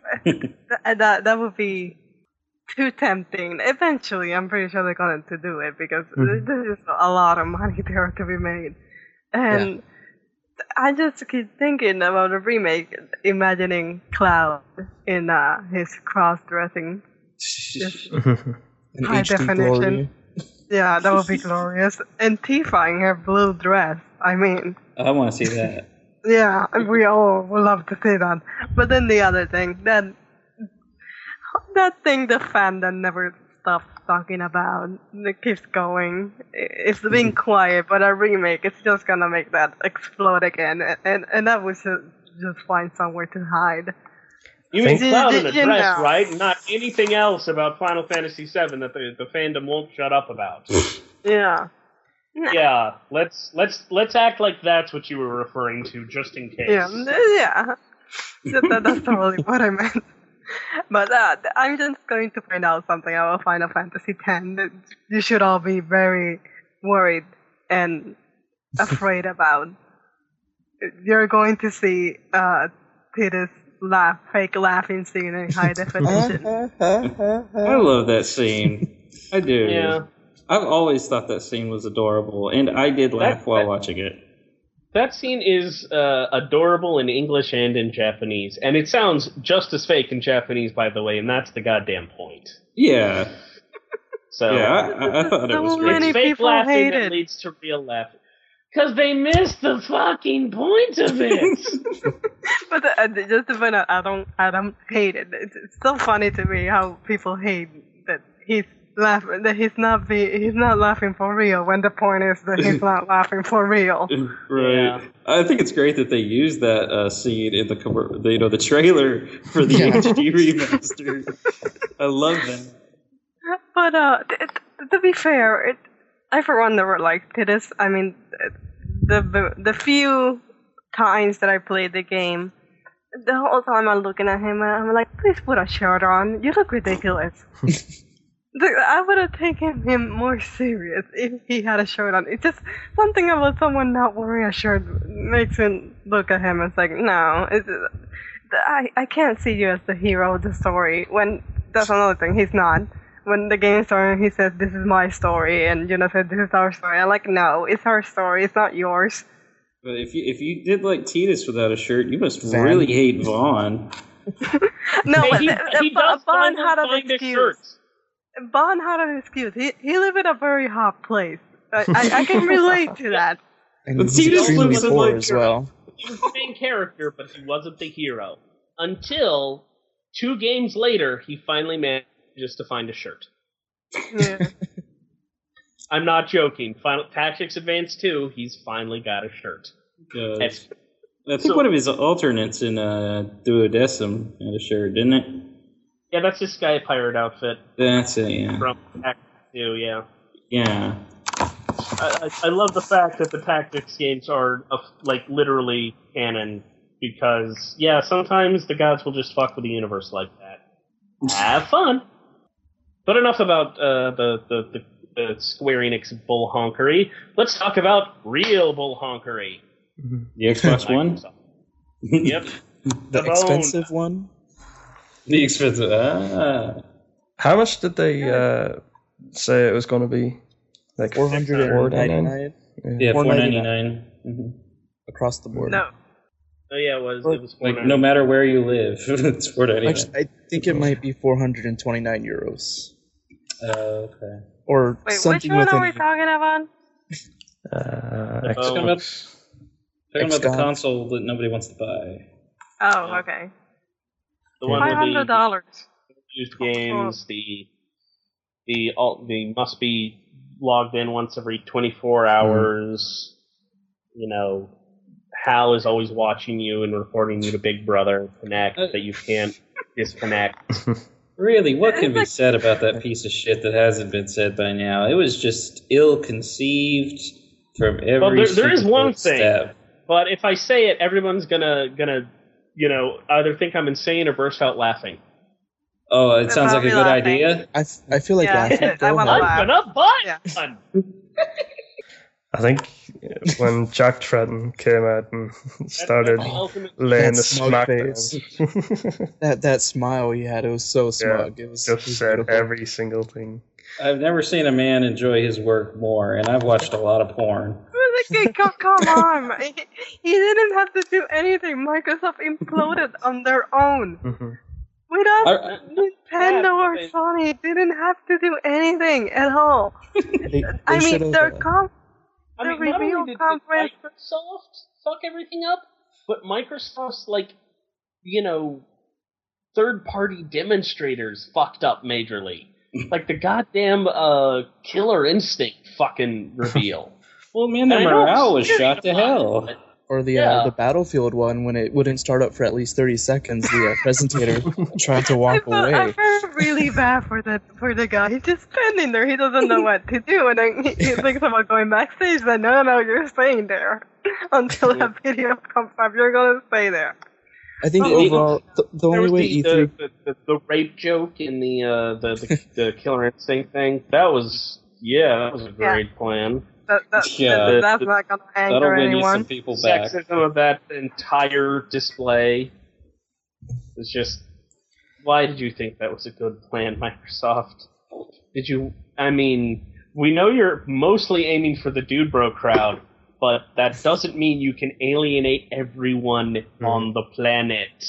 Th- that that would be too tempting. Eventually, I'm pretty sure they're going to do it because Mhm. there's a lot of money there to be made. And I just keep thinking about a remake, imagining Cloud in uh, his cross-dressing. Just An high H D definition. glory. Yeah, that would be glorious. And Tifa in her blue dress. I mean, I want to see that. yeah, we all would love to see that. But then the other thing, that that thing the fandom never stops talking about, it keeps going. It's being quiet, but a remake, it's just gonna make that explode again, and and that was just, just find somewhere to hide. You mean Think- Cloud in a you dress, know. right? Not anything else about Final Fantasy seven that the, the fandom won't shut up about. Yeah. Yeah, let's let's let's act like that's what you were referring to, just in case. Yeah, yeah. That, that, that's totally what I meant. But uh, I'm just going to point out something about Final Fantasy X that you should all be very worried and afraid about. You're going to see uh, Tidus laugh, fake laughing scene in high definition. I love that scene. I do. Yeah. I've always thought that scene was adorable, and I did laugh That- while that- watching it. That scene is uh, adorable in English and in Japanese, and it sounds just as fake in Japanese, by the way, and that's the goddamn point. Yeah. So Yeah, I, I, I thought it was So great. many it's fake people laughing hate that it. leads to real laughing. Because they missed the fucking point of it. But uh, just to point out, I don't, I don't hate it. It's, it's so funny to me how people hate that he's laughing, that he's not be, he's not laughing for real. When the point is that he's not laughing for real. Right. Yeah. I think it's great that they used that uh, scene in the, cover- the you know the trailer for the H D remaster. I love that. But uh, t- t- to be fair, it, I for one never liked Tidus. I mean, the, the the few times that I played the game, the whole time I'm looking at him, I'm like, please put a shirt on. You look ridiculous. The- I would have taken him more serious if he had a shirt on. It's just something about someone not wearing a shirt makes him look at him and it's like, no. It's, I, I can't see you as the hero of the story. When that's another thing, he's not. When the game started, he said, "This is my story," and Yuna said, "This is our story." I'm like, no, it's our story. It's not yours. But if you if you did like Tidus without a shirt, you must Van. really hate Vaughn. No, Hey, but he, the, he the, does Vaughn finally had an find a excuse. shirt. Vaughn had an excuse. He he lived in a very hot place. I I, I can relate to that. And But he's Tidus extremely lives in, poor like, as well. He was the main character, but he wasn't the hero. Until two games later, he finally manages to find a shirt. Yeah. I'm not joking. Final Tactics Advance two, he's finally got a shirt. Uh, It's- I think so- one of his alternates in uh, Duodecim had a shirt, didn't it? Yeah, that's this guy pirate outfit That's it, yeah. from Tactics two, yeah. Yeah. I, I I love the fact that the Tactics games are, uh, like, literally canon, because, yeah, sometimes the gods will just fuck with the universe like that. Have fun! But enough about uh, the, the, the, the Square Enix bull honkery. Let's talk about real bull honkery. The Xbox One? Yep. The The expensive one? The expensive. Ah. How much did they uh, say it was going to be? Like four hundred ninety-nine Yeah, four ninety-nine. Mm-hmm. across the board. No. Oh yeah, it was. It was Like no matter where you live, it's four ninety-nine. Actually, I think it might be four hundred twenty-nine euros. Oh, okay. Or Wait, which something one within are we talking about? Uh, Talking about, Xbox. talking about the Xbox. console that nobody wants to buy. Oh, okay. The one Five with hundred the dollars. used games, the the all the must be logged in once every twenty-four hours. You know, Hal is always watching you and reporting you to Big Brother Connect Uh, that you can't disconnect. Really, what can be said about that piece of shit that hasn't been said by now? It was just ill-conceived from every Well, there, there is single one thing, step. but if I say it, everyone's gonna gonna you know either think I'm insane or burst out laughing. Oh, it sounds like a Probably good laughing. idea. I, f- I feel like Yeah, laughing. I Go wanna ahead. laugh. I'm gonna buy Yeah. one. I think when Jack Tretton came out and started That's the ultimate- laying That the smug smack face. down, That that smile he had, it was so yeah, smug. It was, it just was said beautiful. every single thing. I've never seen a man enjoy his work more, and I've watched a lot of porn. Like, come, come on. He, he didn't have to do anything. Microsoft imploded on their own. hmm Without I- Nintendo or Sony, didn't have to do anything at all. They, I they mean, should've, their uh, com- I the mean, not reveal only did, did conference. Microsoft fuck everything up, but Microsoft's, like, you know, third-party demonstrators fucked up majorly. Like the goddamn uh, Killer Instinct fucking reveal. Well, man, the I know, morale was it's shot to scary, hell. but- Or the Yeah. uh, the Battlefield one, when it wouldn't start up for at least thirty seconds, the uh, presentator tried to I walk felt, I away. felt really bad for that for the guy. He's just standing there. He doesn't know what to do, and then he, he thinks about going backstage. Then no, no, you're staying there until that video comes up. You're gonna stay there. I think Oh, the- overall, the, the There only was way the, E three... the, the, the, the rape joke in the, uh, the, the the Killer Instinct thing. That was yeah, that was a great plan. That, that, Yeah. that- that's not gonna That'll anger win you anyone. some people back. Sexism of that entire display is just. Why did you think that was a good plan, Microsoft? Did you? I mean, we know you're mostly aiming for the dude bro crowd, but that doesn't mean you can alienate everyone Mm. on the planet.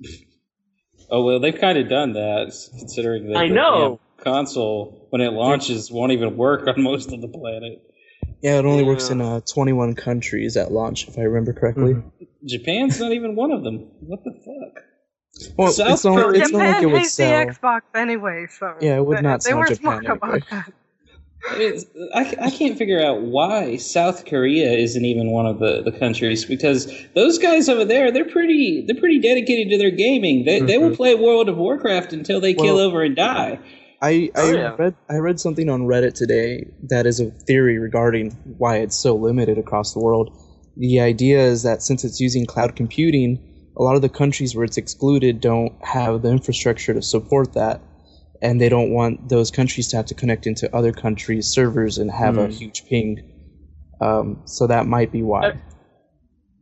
Oh, well, they've kind of done that, considering that I the know. damn console, when it launches, won't even work on most of the planet. Yeah, it only works Yeah. in uh, twenty-one countries at launch, if I remember correctly. Mhm. Japan's not even one of them. What the fuck? Well, South it's not, Korea- it's not like Japan it would hates sell. the Xbox anyway, so Yeah, it would they, not they sell were Japan smart about anyway. that. I, mean, I, I can't figure out why South Korea isn't even one of the, the countries, because those guys over there, they're pretty they're pretty dedicated to their gaming. They they will Mhm. play World of Warcraft until they kill Well- over and die. I, I Oh, yeah. read I read something on Reddit today that is a theory regarding why it's so limited across the world. The idea is that since it's using cloud computing, a lot of the countries where it's excluded don't have the infrastructure to support that, and they don't want those countries to have to connect into other countries' servers and have a Hmm. huge ping. Um, so that might be why. That-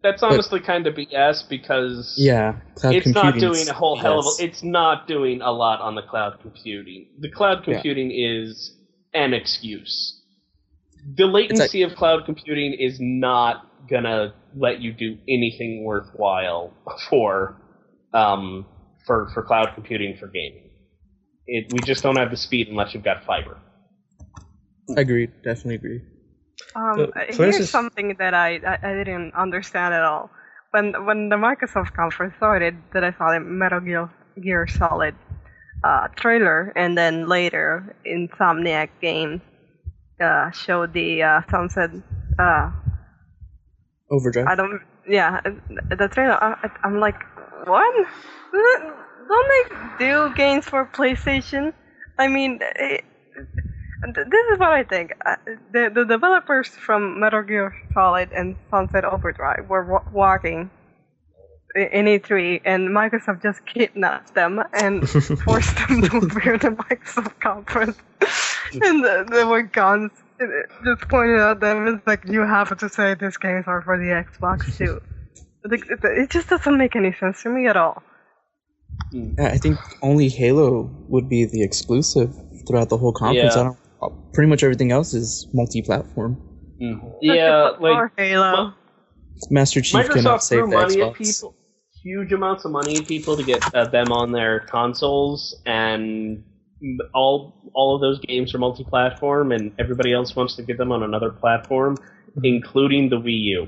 that's honestly but, kind of B S because yeah, cloud it's not doing a whole yes. hell of a, it's not doing a lot on the cloud computing. The cloud computing yeah. is an excuse. The latency like, of cloud computing is not gonna let you do anything worthwhile for um for for cloud computing for gaming. It we just don't have the speed unless you've got fiber. I agree, definitely agree. Um, uh, here's is... something that I, I I didn't understand at all. When when the Microsoft conference started, that I saw the Metal Gear, Gear Solid uh, trailer, and then later Insomniac Games uh, showed the uh, Sunset uh, Overdrive. I don't. Yeah, the trailer. I, I'm like, what? Don't they do games for PlayStation? I mean. It, This is what I think. Uh, the the developers from Metal Gear Solid and Sunset Overdrive were w- walking in E three, and Microsoft just kidnapped them and forced them to appear at the Microsoft conference. And the, there were guns just pointed at them. It's like, you have to say these games are for the Xbox too. It just doesn't make any sense to me at all. I think only Halo would be the exclusive throughout the whole conference. Yeah. I don't. Pretty much everything else is multi-platform. Mm. Yeah, like Halo. Master Chief Microsoft cannot save threw the money Xbox. at people, huge amounts of money at people to get uh, them on their consoles, and all all of those games are multi-platform, and everybody else wants to get them on another platform, including the Wii U.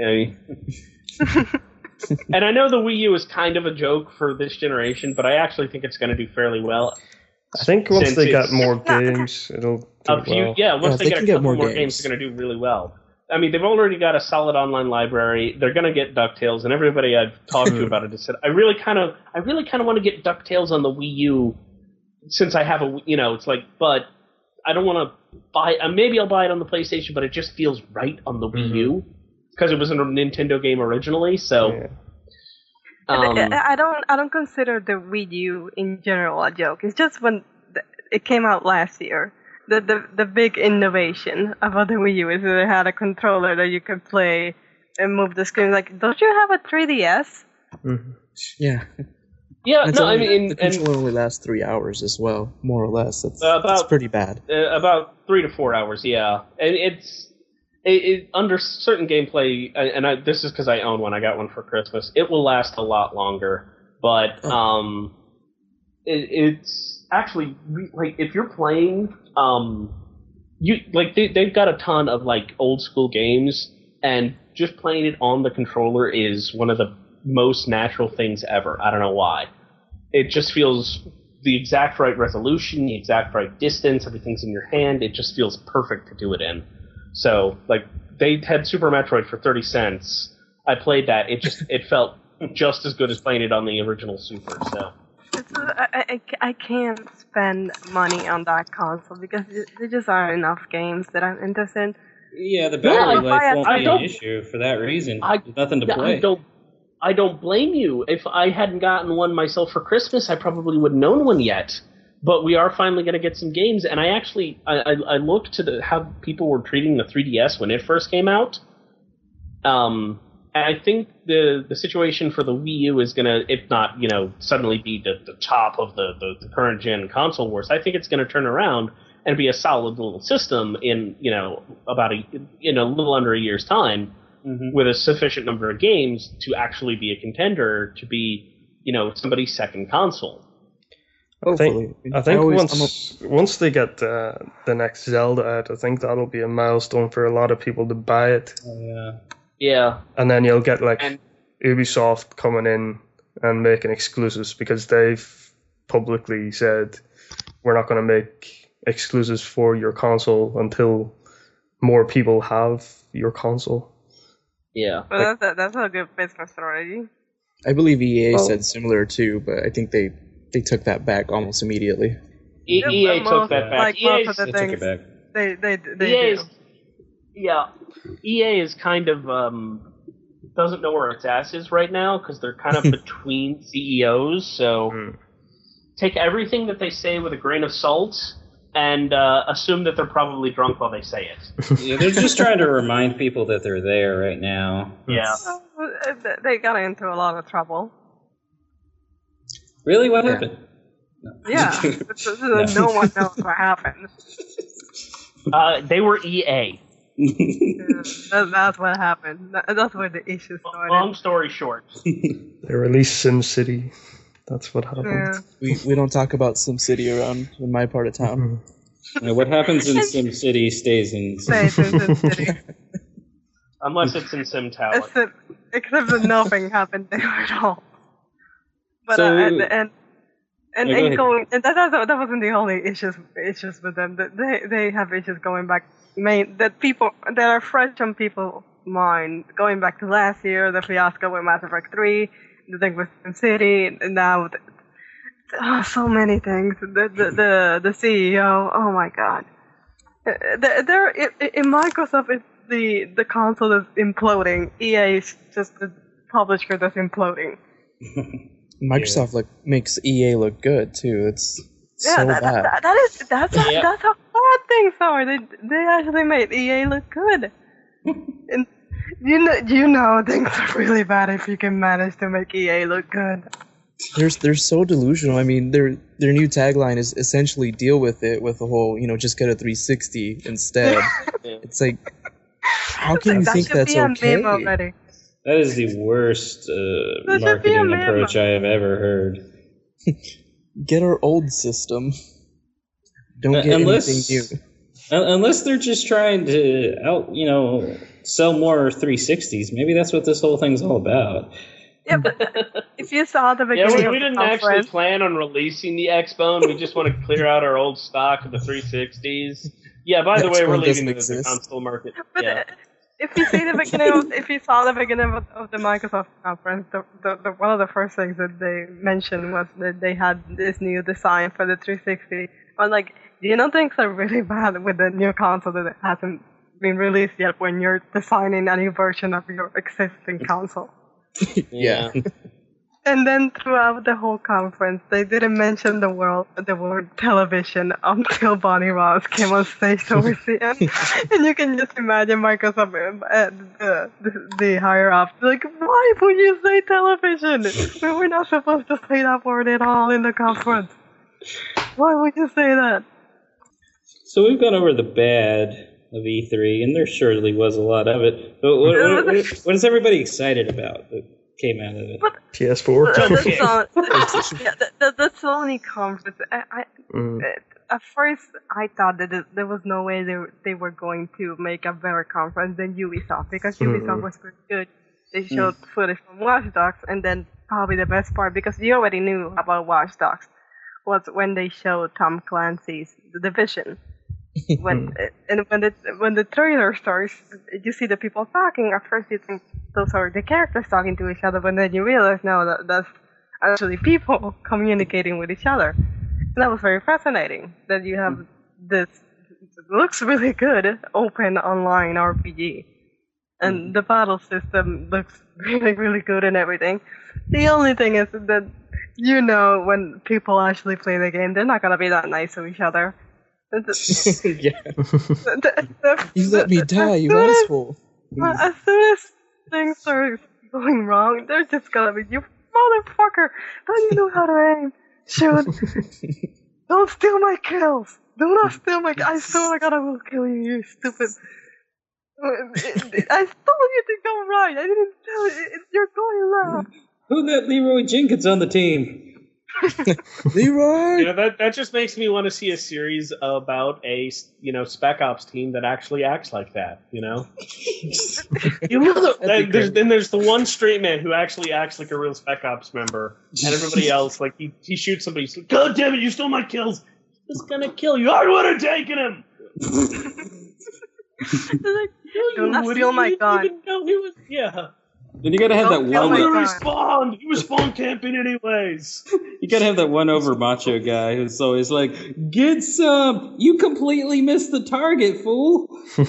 And I know the Wii U is kind of a joke for this generation, but I actually think it's going to do fairly well. I think once they get more games, it'll do a few, well. Yeah, once yeah, they, they get a get couple more more games. games, they're going to do really well. I mean, they've already got a solid online library. They're going to get DuckTales, and everybody I've talked to about it has said, I really kind of, I really kind of want to get DuckTales on the Wii U, since I have a, you know, it's like, but I don't want to buy. Uh, maybe I'll buy it on the PlayStation, but it just feels right on the Wii mm-hmm. U because it was a Nintendo game originally. So. Yeah. Um, I don't. I don't consider the Wii U in general a joke. It's just when the, it came out last year. The, the the big innovation about the Wii U is that it had a controller that you could play and move the screen. Like, don't you have a three D S? Mm-hmm. Yeah. Yeah. It's no, only, I mean, the controller and, only lasts three hours as well, more or less. That's, about, that's pretty bad. Uh, about three to four hours. Yeah, and it's. It, it, under certain gameplay, and I, this is because I own one, I got one for Christmas, it will last a lot longer, but um, it, it's actually, like, if you're playing, um, you like they, they've got a ton of, like, old school games, and just playing it on the controller is one of the most natural things ever. I don't know why. It just feels the exact right resolution, the exact right distance, everything's in your hand, it just feels perfect to do it in. So, like, they had Super Metroid for thirty cents. I played that. It just it felt just as good as playing it on the original Super. So, it's, uh, I, I, I can't spend money on that console because there just aren't enough games that I'm interested in. Yeah, the battery yeah, life won't I be an issue for that reason. I, There's nothing to yeah, play. I don't, I don't blame you. If I hadn't gotten one myself for Christmas, I probably wouldn't own one yet. But we are finally going to get some games, and I actually I, I, I looked to the, how people were treating the three D S when it first came out. Um, and I think the the situation for the Wii U is going to, if not, you know, suddenly be the, the top of the, the, the current gen console wars. I think it's going to turn around and be a solid little system in, you know, about a in a little under a year's time, mm-hmm. with a sufficient number of games to actually be a contender to be, you know, somebody's second console. I think, I think I once once they get uh, the next Zelda out, I think that'll be a milestone for a lot of people to buy it. Oh, yeah. Yeah. And then you'll get like and, Ubisoft coming in and making exclusives because they've publicly said we're not going to make exclusives for your console until more people have your console. Yeah. Well, like, that's, a, that's a good business strategy. I believe E A well, said similar too, but I think they, they took that back almost immediately. E- E A took that back. Like E A's, most of the they things, took it back. They, they, they E A's, do. Yeah. E A is kind of, um, doesn't know where its ass is right now because they're kind of between C E Os, so mm. take everything that they say with a grain of salt and uh, assume that they're probably drunk while they say it. Yeah, they're just trying to remind people that they're there right now. Yeah. they got into a lot of trouble. Really? What yeah. happened? No. Yeah, no. no one knows what happened. Uh, they were E A. Yeah, that, that's what happened. That, that's where the issue started. Long story short. They released SimCity. That's what happened. Yeah. We we don't talk about SimCity around in my part of town. Mm-hmm. Yeah, what happens in SimCity stays in SimCity. Unless it's in Sim Tower. Except, except that nothing happened there at all. But so, uh, and and and, yeah, and going and that, that that wasn't the only issues issues with them. They they have issues going back. Main that people that are fresh on people's mind, going back to last year, the fiasco with Mass Effect three, the thing with SimCity, and now the, oh, so many things. The the the, the C E O. Oh my God. There in Microsoft, it's the the console that's imploding. E A is just the publisher that's imploding. Microsoft yeah. look makes E A look good too. It's yeah, so that, bad. That, that is that's how, yeah. that's how bad things are. They they actually made E A look good. And you know you know things are really bad if you can manage to make E A look good. They're they're so delusional. I mean, their their new tagline is essentially "deal with it" with the whole, you know, just get a three sixty instead. Yeah. It's like, how can you that think that's okay? That is the worst uh, marketing approach I have ever heard. Get our old system. Don't get uh, unless, anything new. Unless they're just trying to out, you know, sell more three sixties. Maybe that's what this whole thing's all about. Yeah, but if you saw the beginning, yeah, we, we didn't actually plan on releasing the X-Bone. We just want to clear out our old stock of the three sixties. Yeah, by the, the way, we're leaving the, the console market. But, yeah. uh, if you see the beginning, of, if you saw the beginning of, of the Microsoft conference, the, the, the, one of the first things that they mentioned was that they had this new design for the three sixty. I was like, do you not think they're really bad with the new console that hasn't been released yet when you're designing a new version of your existing console? Yeah. And then throughout the whole conference, they didn't mention the word the word television until Bonnie Ross came on stage towards the end. And you can just imagine Microsoft, uh, the, the, the higher ups, like, why would you say television? We were not supposed to say that word at all in the conference. Why would you say that? So we've gone over the bad of E three, and there surely was a lot of it. But what, what, what, what is everybody excited about that came out of it? But P S four. The, the, Sony, yeah, the, the, the Sony conference. I, I, mm. At first, I thought that it, there was no way they were, they were going to make a better conference than Ubisoft, because mm. Ubisoft was pretty good. They showed mm. footage from Watch Dogs, and then probably the best part, because you already knew about Watch Dogs, was when they showed Tom Clancy's The Division. when and when the when the trailer starts, you see the people talking. At first, you think those are the characters talking to each other, but then you realize no, that that's actually people communicating with each other. And that was very fascinating. That you have this it looks really good open online R P G, and the battle system looks really really good and everything. The only thing is that you know when people actually play the game, they're not gonna be that nice to each other. Yeah. the, the, you let me die, you asshole. As, as soon as things start going wrong, they're just gonna be, you motherfucker, don't you know how to aim? Shoot. Don't steal my kills. Do not steal my kills. I swear to God I will kill you, you stupid. I told you to go right. I didn't tell you. You're going left. Who let Leroy Jenkins on the team? Leroy. You know, that that just makes me want to see a series about a you know Spec Ops team that actually acts like that. You know, you know the, that, there's, then there's the one straight man who actually acts like a real Spec Ops member, and everybody else like he he shoots somebody. He's like, God damn it, you stole my kills. He's gonna kill you. I would have taken him. Like, do not steal my gun. Yeah. Then you gotta have Don't that one. He respawned. He was spawn camping anyways. You gotta have that one over macho guy who's always like, "Get some! You completely missed the target, fool."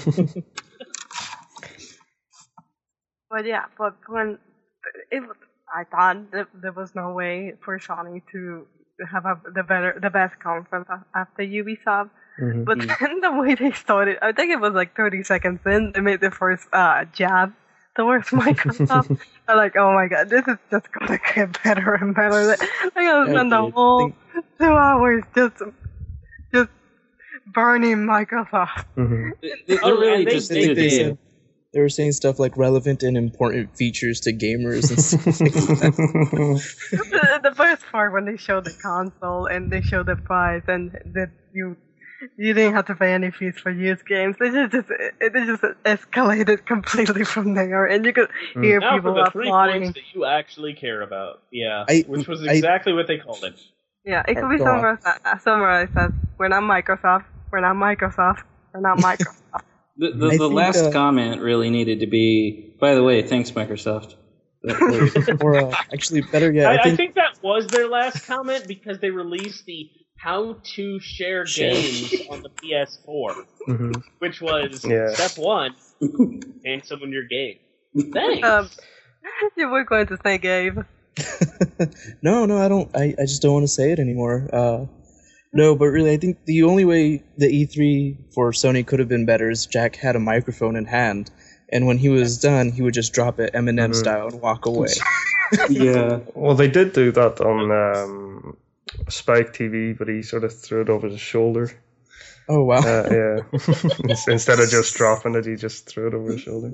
But yeah, but when it, I thought that there was no way for Sony to have a, the better, the best conference after Ubisoft. Mm-hmm. But then the way they started, I think it was like thirty seconds in, they made the first uh, jab towards Microsoft. I'm like, oh my god, this is just gonna get better and better. Like I spent the whole two hours just just burning Microsoft. Mm-hmm. They, oh, really just they, they, said, they were saying stuff like relevant and important features to gamers and stuff like that. the, the best part when they showed the console and they showed the price and that you you didn't have to pay any fees for used games. It just, just it, it just escalated completely from there, and you could hear now people for the three applauding. points that you actually care about, yeah, I, which was exactly I, what they called it. Yeah, it could be summarized, uh, summarized as we're not Microsoft, we're not Microsoft, we're not Microsoft. the the, the think, last uh, comment really needed to be, by the way, thanks Microsoft. or uh, actually, better yet, I, I, think, I think that was their last comment because they released the how to share games on the P S four, mm-hmm. which was yeah. step one, and someone your game. Thanks. Um, you were going to say Gabe. no, no, I don't. I, I just don't want to say it anymore. Uh, no, but really, I think the only way the E three for Sony could have been better is Jack had a microphone in hand, and when he was done, he would just drop it Eminem mm-hmm. style and walk away. yeah. Well, they did do that on um, Spike T V, but he sort of threw it over his shoulder. Oh wow! Uh, yeah. Instead of just dropping it, he just threw it over his shoulder.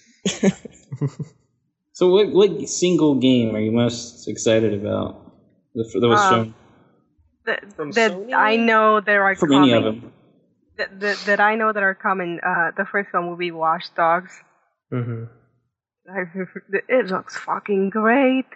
So, what what single game are you most excited about that was um, shown? That, that I know there are From coming. any of them. That, that, that I know that are coming. Uh, the first one will be Watch Dogs. Mm-hmm. It looks fucking great.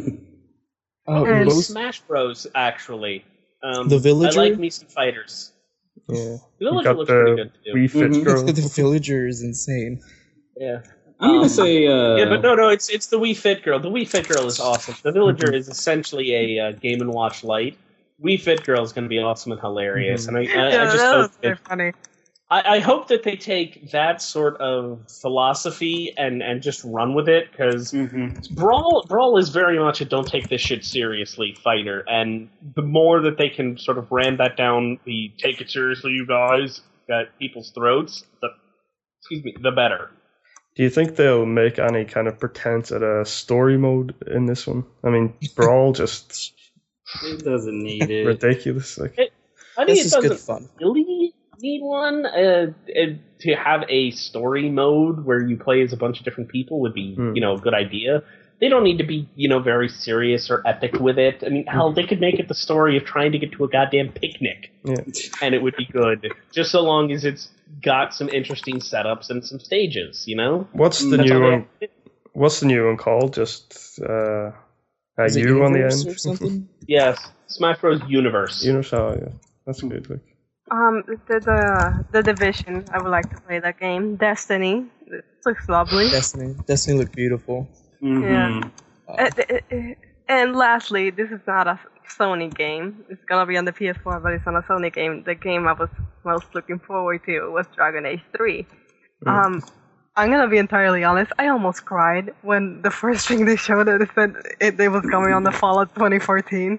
Oh, and most... Smash Bros. Actually, um, the Villager. I like me some fighters. Yeah, the Villager looks pretty good too. Wii Fit mm-hmm. Girl. The Villager is insane. Yeah. I'm gonna um, say. Uh... Yeah, but no, no, it's it's the Wii Fit Girl. The Wii Fit Girl is awesome. The Villager mm-hmm. is essentially a uh, Game and Watch Lite. Wii Fit Girl is going to be awesome and hilarious, mm-hmm. and I, I, yeah, I just that hope was that, funny. I, I hope that they take that sort of philosophy and, and just run with it, because mm-hmm. Brawl Brawl is very much a don't take this shit seriously fighter, and the more that they can sort of ram that down the take it seriously, you guys, at people's throats, the excuse me, the better. Do you think they'll make any kind of pretense at a story mode in this one? I mean, Brawl just it doesn't need it. Ridiculous. Like, it, I think this it is doesn't good fun. really need one. Uh, it, to have a story mode where you play as a bunch of different people would be, mm. you know, a good idea. They don't need to be, you know, very serious or epic with it. I mean, hell, they could make it the story of trying to get to a goddamn picnic, yeah. and it would be good, just so long as it's got some interesting setups and some stages, you know? What's the That's new all one? they- What's the new one called? Just uh, a Is it U on the Universe end? or something? Yes, Smash Bros. Universe. Universe, oh, yeah. That's good. Like. Um, the, the the Division. I would like to play that game. Destiny. It looks lovely. Destiny. Destiny looked beautiful. Mm-hmm. Yeah. Uh, uh, uh, and lastly, this is not a Sony game. It's gonna be on the P S four, but it's not a Sony game. The game I was most looking forward to was Dragon Age three. Mm. Um, I'm gonna be entirely honest. I almost cried when the first thing they showed it said it, it was coming on the fall of twenty fourteen.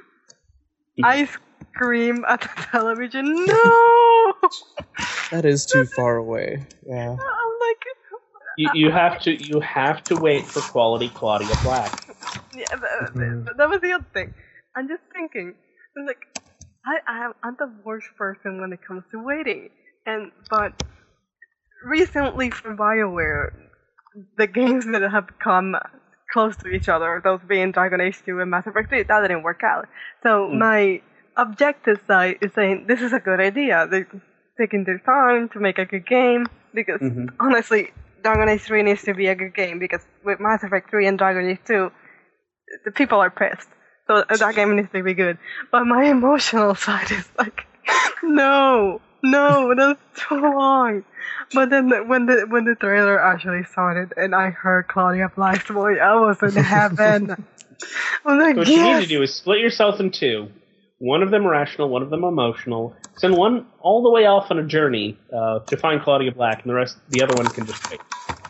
I scream at the television, no! That is too far away. Yeah. I'm like, You, you have to you have to wait for quality Claudia Black. yeah, that, that, that was the other thing. I'm just thinking, I'm like, I, I am, I'm the worst person when it comes to waiting. And but recently for BioWare, the games that have come close to each other, those being Dragon Age two and Mass Effect three, that didn't work out. So mm. my objective side is saying this is a good idea. They're taking their time to make a good game because mm-hmm. honestly, Dragon Age three needs to be a good game because with Mass Effect three and Dragon Age two, the people are pissed. So that game needs to be good. But my emotional side is like, no, no, that's too long. But then the, when the when the trailer actually started and I heard Claudia Black's voice, I was in heaven. I'm like, what yes. you need to do is split yourself in two. One of them rational, one of them emotional. Send one all the way off on a journey uh, to find Claudia Black, and the rest, the other one can just wait.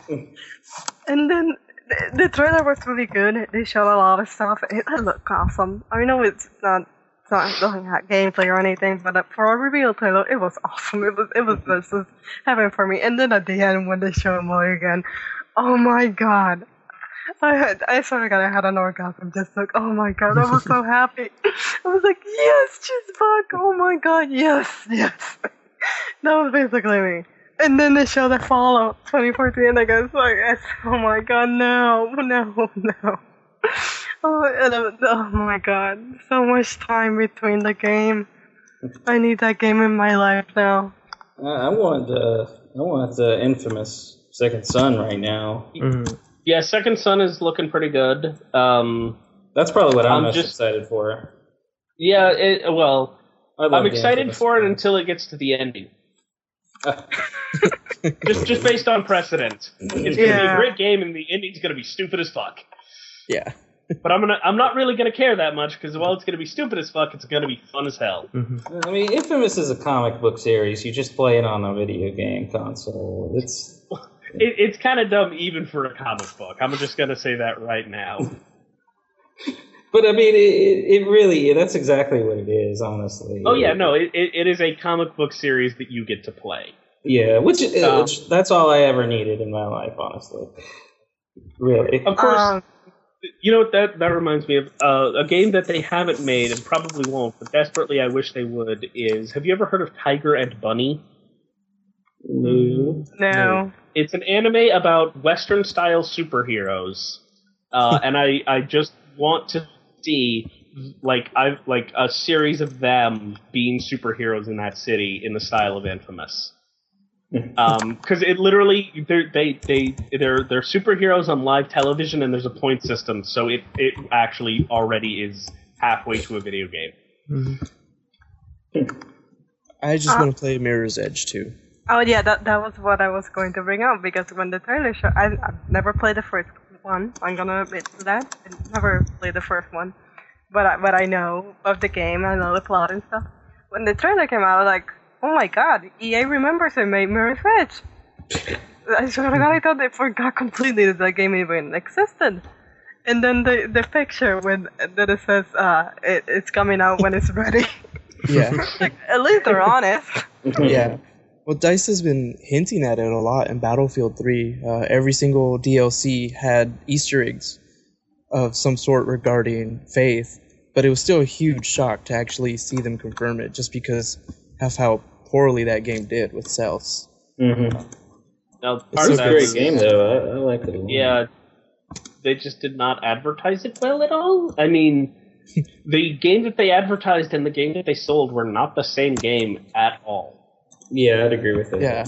And then the, the trailer was really good. They showed a lot of stuff. It, it looked awesome. I know it's not, it's not doesn't have gameplay or anything, but for a reveal trailer, it was awesome. It was it was just, just heaven for me. And then at the end, when they showed Morrigan, Oh my god. I had, I swear to God, I had an orgasm. Just like, oh my god, I was so happy. I was like, yes, just fuck. Oh my god, yes, yes. That was basically me. And then the show that followed, twenty fourteen, I guess, like, oh my god, no, no, no. Oh, and, uh, oh my god, so much time between the game. I need that game in my life now. Uh, I want, uh, I want the infamous Second Son right now. Mm. Yeah, Second Son is looking pretty good. Um, That's probably what I'm, I'm most just, excited for. Yeah, it, well, I'm excited for it game. until it gets to the ending. just just based on precedent. It's going to Yeah. be a great game, and the ending's going to be stupid as fuck. Yeah. But I'm gonna I'm not really going to care that much, because while it's going to be stupid as fuck, it's going to be fun as hell. Mm-hmm. I mean, Infamous is a comic book series. You just play it on a video game console. It's... It, it's kind of dumb even for a comic book. I'm just going to say that right now. But I mean, it, it really, that's exactly what it is, honestly. Oh yeah, no, it, it, it is a comic book series that you get to play. Yeah, which, Um, which that's all I ever needed in my life, honestly. Really. Of course, Um, you know what, that, that reminds me of uh, a game that they haven't made and probably won't, but desperately I wish they would, is, have you ever heard of Tiger and Bunny? No. No. It's an anime about Western-style superheroes, uh, and I, I just want to see like I like a series of them being superheroes in that city in the style of Infamous. Um, because it literally they're, they they they're they're superheroes on live television, and there's a point system, so it it actually already is halfway to a video game. Mm-hmm. I just Uh, want to play Mirror's Edge too. Oh yeah, that that was what I was going to bring up, because when the trailer show, I, I've never played the first one. I'm gonna admit to that. I never played the first one, but I, but I know of the game. I know the plot and stuff. When the trailer came out, I was like, oh my god, E A remembers and made Mirror's Edge. I swear to God, I thought they forgot completely that that game even existed. And then the the picture when that it says uh it, it's coming out when it's ready. Yeah. Like, at least they're honest. Yeah. Well, DICE has been hinting at it a lot in Battlefield three. Uh, every single D L C had Easter eggs of some sort regarding Faith, but it was still a huge shock to actually see them confirm it, just because of how poorly that game did with sales. Mm-hmm. Now, It's part a of that great is- game, though. I, I like it a lot. Yeah, they just did not advertise it well at all. I mean, the game that they advertised and the game that they sold were not the same game at all. Yeah, I'd agree with that. Yeah.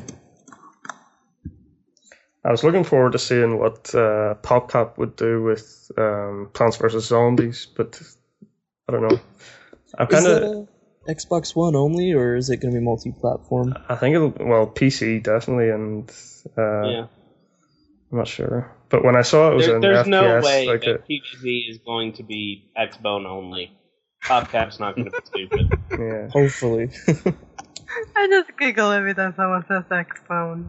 I was looking forward to seeing what uh, PopCap would do with um, Plants vs Zombies, but I don't know. I'm Is kind that of. a Xbox One only, or is it going to be multi-platform? I think it'll well P C definitely, and uh, Yeah. I'm not sure. But when I saw it was There, an there's F P no S, way like that a, P V Z is going to be Xbone only. PopCap's not going to be stupid. yeah. Hopefully. I just giggle every time someone says X phone.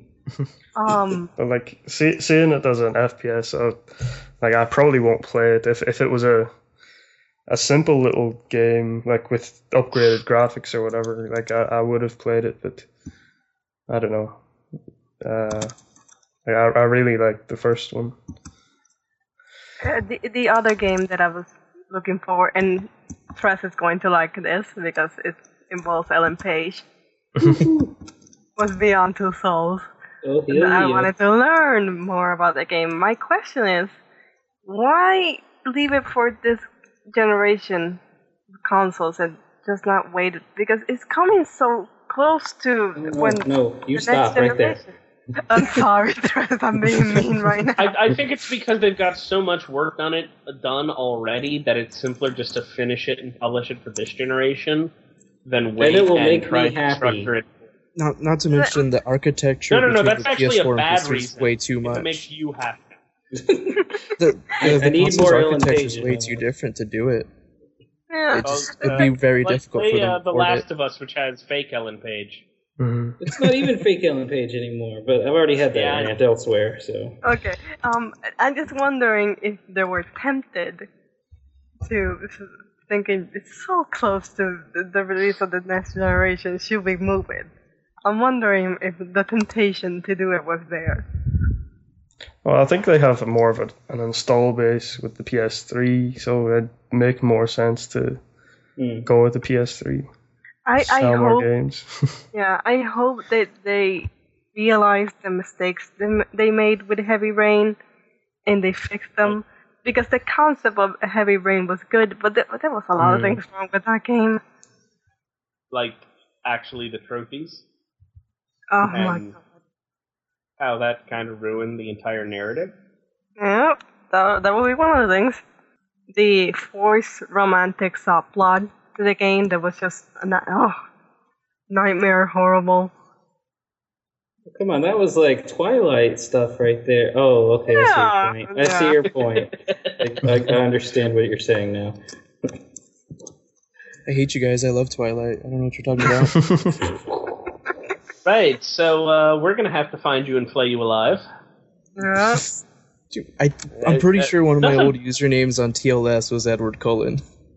Um, But like see, seeing it as an F P S, uh, like I probably won't play it. If if it was a a simple little game like with upgraded graphics or whatever, like I, I would have played it. But I don't know. Uh, like, I I really like the first one. uh, the the other game that I was looking for, and Tress is going to like this because it involves Ellen Page, was Beyond Two Souls. Oh, And I yeah. wanted to learn more about the game. My question is, why leave it for this generation consoles and just not wait? Because it's coming so close to No, when no, you the stop next right there. generation. I'm sorry, Tress, I'm being mean right now. I, I think it's because they've got so much work on it done already that it's simpler just to finish it and publish it for this generation than wait it will and make try me to happy. structure it. Not not to mention the architecture No, no, no, between that's the actually P S a four and bad P C is reason. way too If much. it makes you happy. The, I- the, I the need console's more Ellen architecture Page is in way my too life. different to do it. Yeah. It just, Uh, it'd be very Let's difficult play for them uh, to The port Last it. of Us, which has fake Ellen Page. Mm-hmm. It's not even fake Ellen Page anymore, but I've already had that Yeah, I rant elsewhere, so. Okay. Um, I'm just wondering if they were tempted to thinking it's so close to the, the release of the next generation. Should we move it? I'm wondering if the temptation to do it was there. Well, I think they have more of a, an install base with the P S three, so it'd make more sense to mm. go with the P S three. I, Sell I more hope, games. yeah, I hope that they realize the mistakes they made with Heavy Rain and they fix them. Because the concept of Heavy Rain was good, but there, there was a lot mm. of things wrong with that game. Like, actually, the trophies? Oh and my god. How that kind of ruined the entire narrative? Yeah, that, that would be one of the things. The forced romantic subplot to the game that was just a oh, nightmare horrible. Come on, that was like Twilight stuff right there. Oh, okay, yeah, I see your point. I yeah. see your point. I, I understand what you're saying now. I hate you guys. I love Twilight. I don't know what you're talking about. Right, so uh, we're going to have to find you and flay you alive. Yeah. Dude, I, I'm pretty uh, sure one of my old usernames on T L S was Edward Cullen.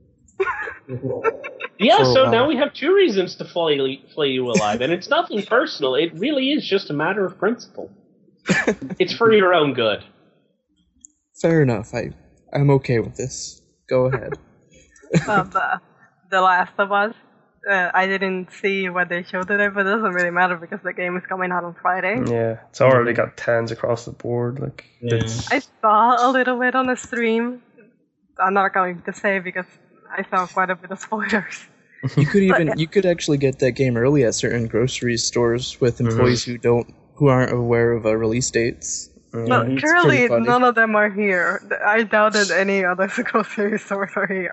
Yeah, so now we have two reasons to flay, flay you alive, and it's nothing personal. It really is just a matter of principle. It's for your own good. Fair enough. I, I'm okay with this. Go ahead. uh, the, the Last of Us. Uh, I didn't see what they showed today, but it doesn't really matter because the game is coming out on Friday. Yeah, it's already got tens across the board. Like, yeah. it's... I saw a little bit on the stream. I'm not going to say because I saw quite a bit of spoilers. You could even but, you could actually get that game early at certain grocery stores with employees mm-hmm. who don't who aren't aware of uh, release dates. Mm-hmm. Well, currently none of them are here. I doubt that any other grocery stores are here.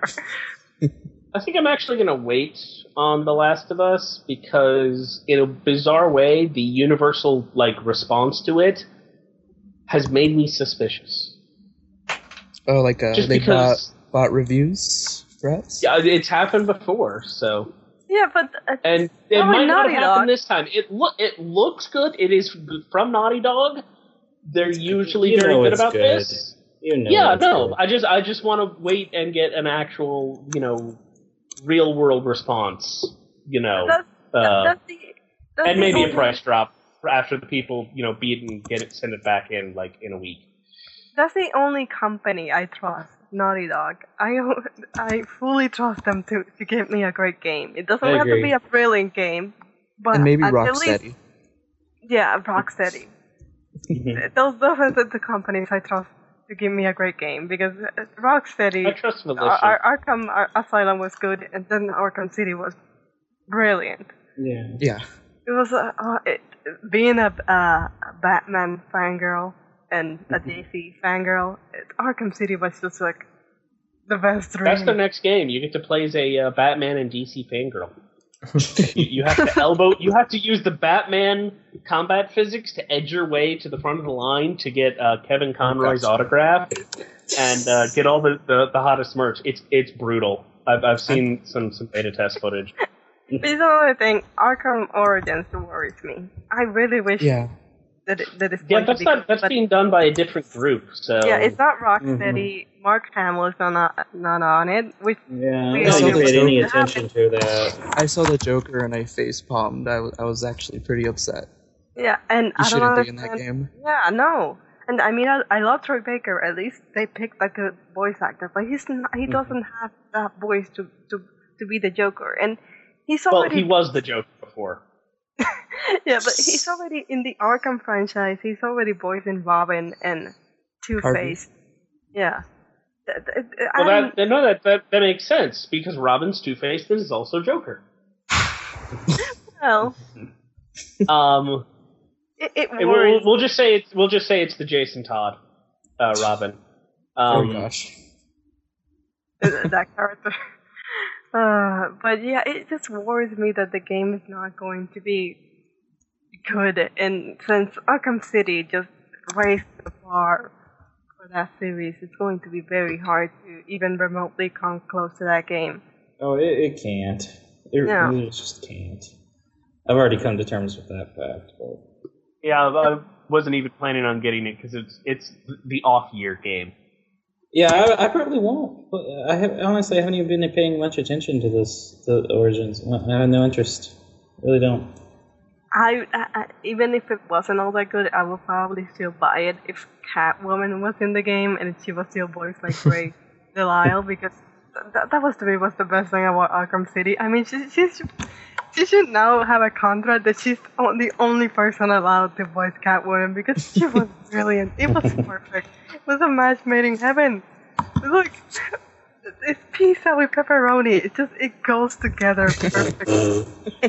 I think I'm actually going to wait on The Last of Us because, in a bizarre way, the universal like response to it has made me suspicious. Oh, like uh, Just they because, bought, bought reviews, perhaps? Yeah, it's happened before, so. Yeah, but uh, and it might not have happened this time. It look it looks good. It is from Naughty Dog. They're usually you very good about good. this. You know yeah, no, good. I just I just want to wait and get an actual, you know, real world response. You know, that's, uh, that's the, that's and maybe only... a price drop after the people, you know, beat and get it, send it back in like in a week. That's the only company I trust, Naughty Dog. I I fully trust them to, to give me a great game. It doesn't I have agree. to be a brilliant game, but and maybe at Rocksteady. Least, yeah, Rocksteady. those those are the, the companies I trust to give me a great game because Rocksteady. I trust Militia. Ar- Ar- Arkham Ar- Asylum was good, and then Arkham City was brilliant. Yeah. Yeah. It was uh, uh, it, being a, uh, a Batman fangirl. And a D C fangirl. Arkham City was just like the best dream. That's the next game. You get to play as a uh, Batman and D C fangirl. you, you have to elbow. You have to use the Batman combat physics to edge your way to the front of the line to get uh, Kevin Conroy's autograph and uh, get all the, the, the hottest merch. It's it's brutal. I've I've seen some some beta test footage. This is another thing. Arkham Origins worries me. I really wish. Yeah. That it, that it's yeah, that's not that's being done by a different group. So yeah, it's not Rocksteady. Mm-hmm. Mark Hamill is not not on it. Which yeah, I didn't pay any attention to that. I saw the Joker and I face palmed. I was I was actually pretty upset. Yeah, and you I don't shouldn't understand. be in that game. Yeah, no. And I mean, I, I love Troy Baker. At least they picked a good voice actor, but he's not, he doesn't have that voice to, to, to be the Joker. And he's already. Well, he was the Joker before. Yeah, but he's already in the Arkham franchise. He's already voicing Robin and Two-Face. Yeah. Well, that, no, that, that that makes sense because Robin's Two-Face is also Joker. Well, um, it, it we'll, we'll just say it's we'll just say it's the Jason Todd, uh, Robin. Um, oh gosh, that character. Uh, but yeah, it just worries me that the game is not going to be good, and since Arkham City just raised the bar for that series, it's going to be very hard to even remotely come close to that game. Oh, it, it can't. It, no. it just can't. I've already come to terms with that fact. But... Yeah, I wasn't even planning on getting it because it's it's the off-year game. Yeah, I, I probably won't. But I have, honestly, I haven't even been paying much attention to this, the Origins. I have no interest. Really don't. I, I, I even if it wasn't all that good, I would probably still buy it if Catwoman was in the game and she was still voiced like Ray Delisle, because that that was to me was the best thing about Arkham City. I mean, she she's she should now have a contract that she's the only person allowed to voice Catwoman, because she was brilliant. It was perfect. It was a match made in heaven. Look, it's pizza with pepperoni. It just it goes together perfectly.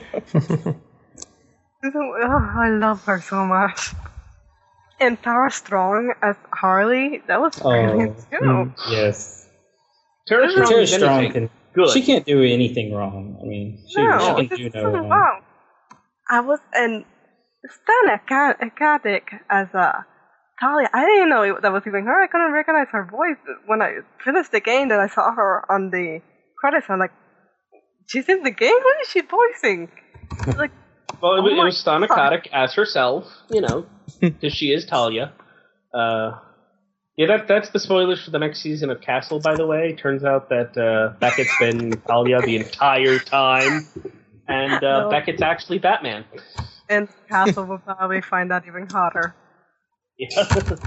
Oh, I love her so much. And Tara Strong as Harley, that was brilliant oh, too. Mm, yes. Tara Strong, Tara Strong can. Good. She can't do anything wrong. I mean, she, no, she can do no wrong. wrong. I was and Stan Akatic as a Talia. I didn't know it, that was even her. I couldn't recognize her voice when I finished the game. That I saw her on the credits. I'm like, she's in the game. What is she voicing? Like. Well, it, oh it was Stana God. Katic as herself, you know, because she is Talia. Uh, yeah, that that's the spoilers for the next season of Castle, by the way. Turns out that uh, Beckett's been Talia the entire time, and uh, no. Beckett's actually Batman. And Castle will probably find that even hotter. Yeah.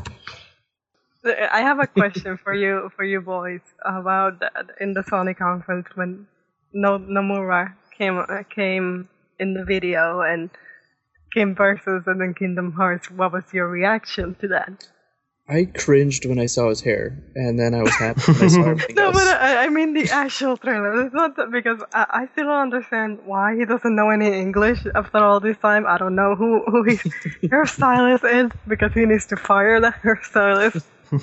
I have a question for you, for you boys, about the, in the Sony conference when no Nomura came came. in the video and Kim versus and then Kingdom Hearts. What was your reaction to that? I cringed when I saw his hair, and then I was happy when I saw everything No, else. but I, I mean the actual trailer. It's not that, because I, I still don't understand why he doesn't know any English after all this time. I don't know who, who his hairstylist is, because he needs to fire the hairstylist.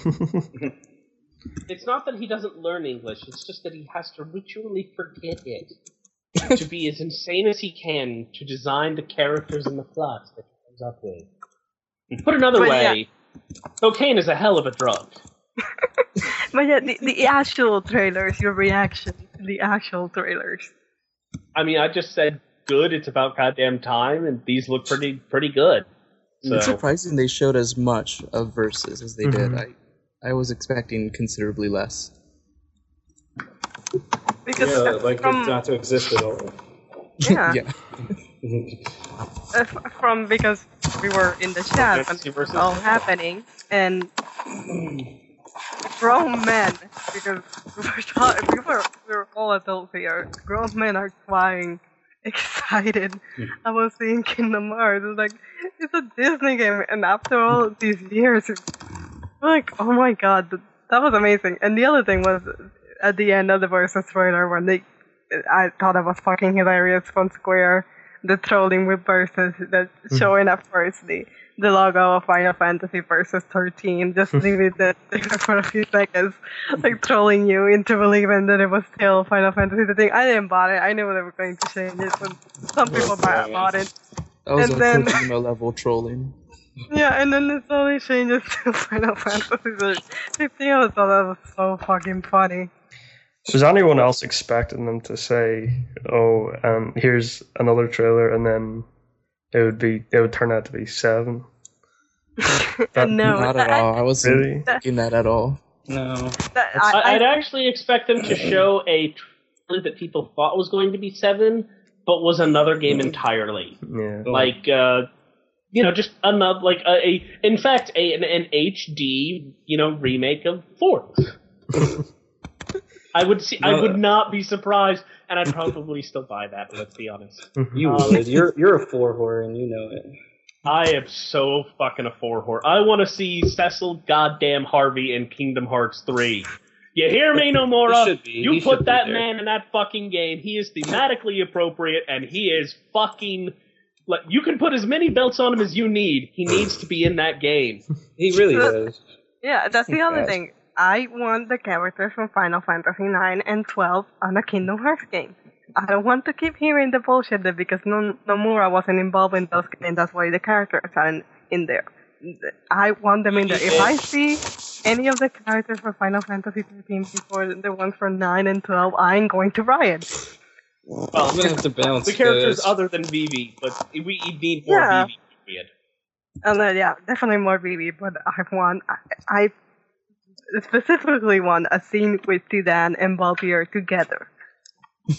It's not that he doesn't learn English, it's just that he has to ritually forget it. To be as insane as he can to design the characters and the plots that he comes up with. Put another but way, yeah. Cocaine is a hell of a drug. But yeah, the, the actual trailers, your reaction to the actual trailers. I mean, I just said good, it's about goddamn time, and these look pretty pretty good. So. It's surprising they showed as much of Versus as they mm-hmm. did. I, I was expecting considerably less. Because yeah, like from, it's not to exist at all. Yeah. yeah. uh, from because we were in the chat when it was all happening, and grown men, because we were, talking, we were we were all adults here. Grown men are crying, excited. I was seeing Kingdom Hearts. It's like it's a Disney game, and after all these years, it's like, oh my god, that was amazing. And the other thing was, at the end of the Versus trailer, when they, I thought it was fucking hilarious from Square, the trolling with Versus, that showing at first the, the logo of Final Fantasy Versus thirteen, just leave it there for a few seconds, like trolling you into believing that it was still Final Fantasy thirteen. I didn't buy it. I knew they were going to change it, but some people bought it. That was and a then, Kojima level trolling. Yeah, and then it slowly changes to Final Fantasy fifteen. I thought that was so fucking funny. Was anyone else expecting them to say, "Oh, um, here's another trailer," and then it would be it would turn out to be seven? That, no, not at all. I wasn't really? thinking that at all. No, that, I, I'd I, actually expect them to show a trailer that people thought was going to be seven, but was another game entirely. Yeah, like uh, you know, just another like a, a in fact a an, an H D you know remake of four. I would see. I would not be surprised, and I'd probably still buy that. Let's be honest. You um, would. You're you're a four whore, and you know it. I am so fucking a four whore. I want to see Cecil goddamn Harvey in Kingdom Hearts three. You hear me, Nomura? You put that man in that fucking game. He is thematically appropriate, and he is fucking. Like, you can put as many belts on him as you need. He needs to be in that game. He really does. Yeah, that's the other thing. I want the characters from Final Fantasy nine and twelve on a Kingdom Hearts game. I don't want to keep hearing the bullshit that because Nomura wasn't involved in those games, that's why the characters aren't in there. I want them in there. If I see any of the characters from Final Fantasy thirteen before the ones from nine and twelve, I'm going to riot. Well, I'm gonna have to balance the characters those. other than Vivi, but we need more Yeah. Vivi. Period. And then, yeah, definitely more Vivi, but I want, I, I specifically want a scene with Zidane and Valtier together.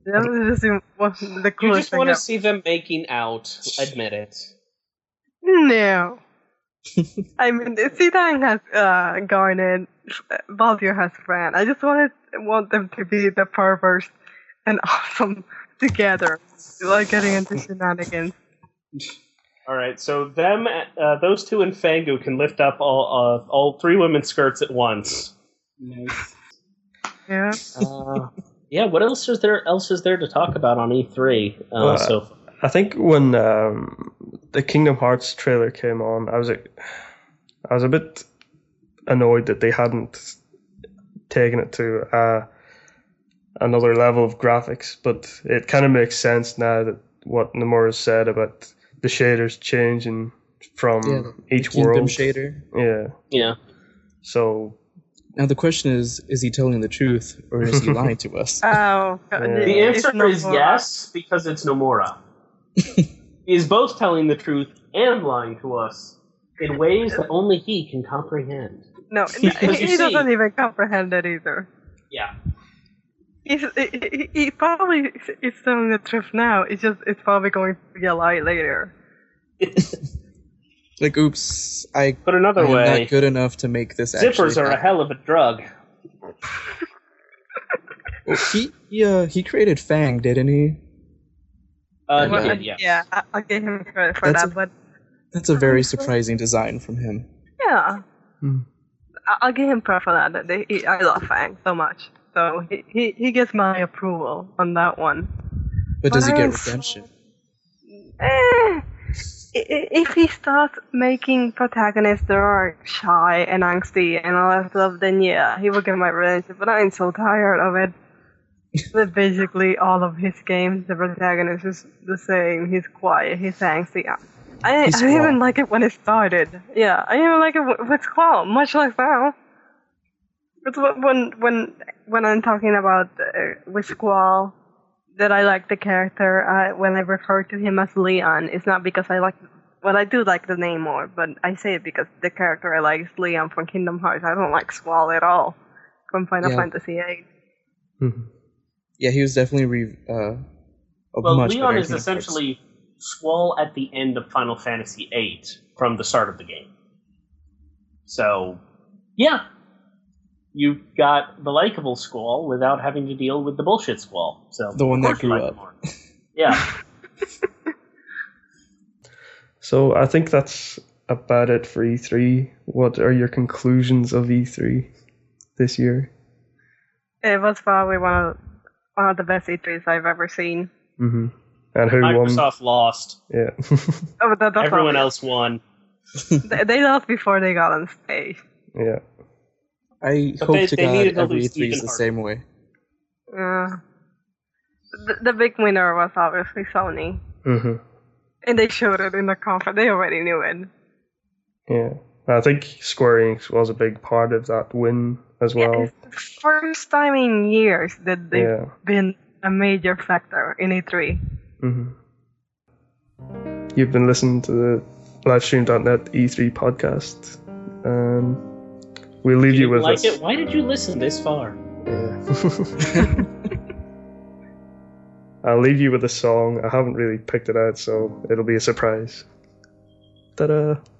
That was just the coolest You just want to thing see them making out. Admit it. No. I mean, Zidane has uh, Garnet, Baldur has Fran. I just wanted want them to be the perverse and awesome together, like getting into shenanigans. All right, so them, uh, those two and Fangu can lift up all uh, all three women's skirts at once. Nice. Yeah. Uh, yeah. What else is there? Else is there to talk about on E three? Uh, Well, so I think when um, the Kingdom Hearts trailer came on, I was a, I was a bit annoyed that they hadn't taken it to uh, another level of graphics. But it kind of makes sense now that what Nomura said about the shaders changing from Yeah, each Kingdom world. shader. Yeah. yeah. So Now the question is: is he telling the truth or is he lying to us? Oh, Yeah. The it's answer no is more. yes, because it's Nomura. He's both telling the truth and lying to us in ways that only he can comprehend. No, he, Because you he doesn't see- even comprehend it either. Yeah. He's, he, he, he probably is telling the truth now. It's just it's probably going to be a lie later. Like, oops, I Put another I'm way, not good enough to make this. zippers actually are a happen. hell of a drug. Well, he he, uh, he created Fang, didn't he? Uh, Well, he did, yes. Yeah, I, I'll give him credit for That's that, a- but That's a very surprising design from him. yeah, Hmm. I- I'll give him credit for that. that they, he, I love Fang so much, so he, he, he gets my approval on that one. But does he But get I was- redemption? Eh, i- i- if he starts making protagonists that are shy and angsty and all that stuff, then yeah, he will get my redemption. But I'm so tired of it. That basically all of his games, the protagonist is the same. He's quiet, he's angsty. I, He's I didn't even Squall. like it when it started. Yeah, I didn't even like it w- with Squall, much like now. It's wh- when when when I'm talking about uh, with Squall that I like the character. Uh, when I refer to him as Leon, it's not because I like. Well, I do like the name more, but I say it because the character I like is Leon from Kingdom Hearts. I don't like Squall at all from Final Yeah. Fantasy eight. Mhm. Yeah, he was definitely re- uh, a Well, much Leon better is Kingdom Hearts. essentially Squall at the end of Final Fantasy eight from the start of the game. So, yeah. You got the likable Squall without having to deal with the bullshit Squall. So The one of that course you grew like up. him more. Yeah. So I think that's about it for E three. What are your conclusions of E three this year? It was probably one of one of the best E threes I've ever seen. Mm-hmm. And who won? Microsoft lost. Yeah. Oh, but that, that's Everyone obvious. else won. They, they lost before they got on stage. yeah. I But hope they- to they God needed to every lose E three is even the harder. same way. Uh, the, the big winner was obviously Sony. Mm-hmm. And they showed it in the conference. They already knew it. Yeah. I think Square Enix was a big part of that win as well. It's the first time in years that they've Yeah. been a major factor in E three. Mm-hmm. You've been listening to the livestream dot net E three podcast. Um, we'll leave You you, didn't with like us. it? Why did you listen this far? Yeah. I'll leave you with a song. I haven't really picked it out, so it'll be a surprise. Ta-da!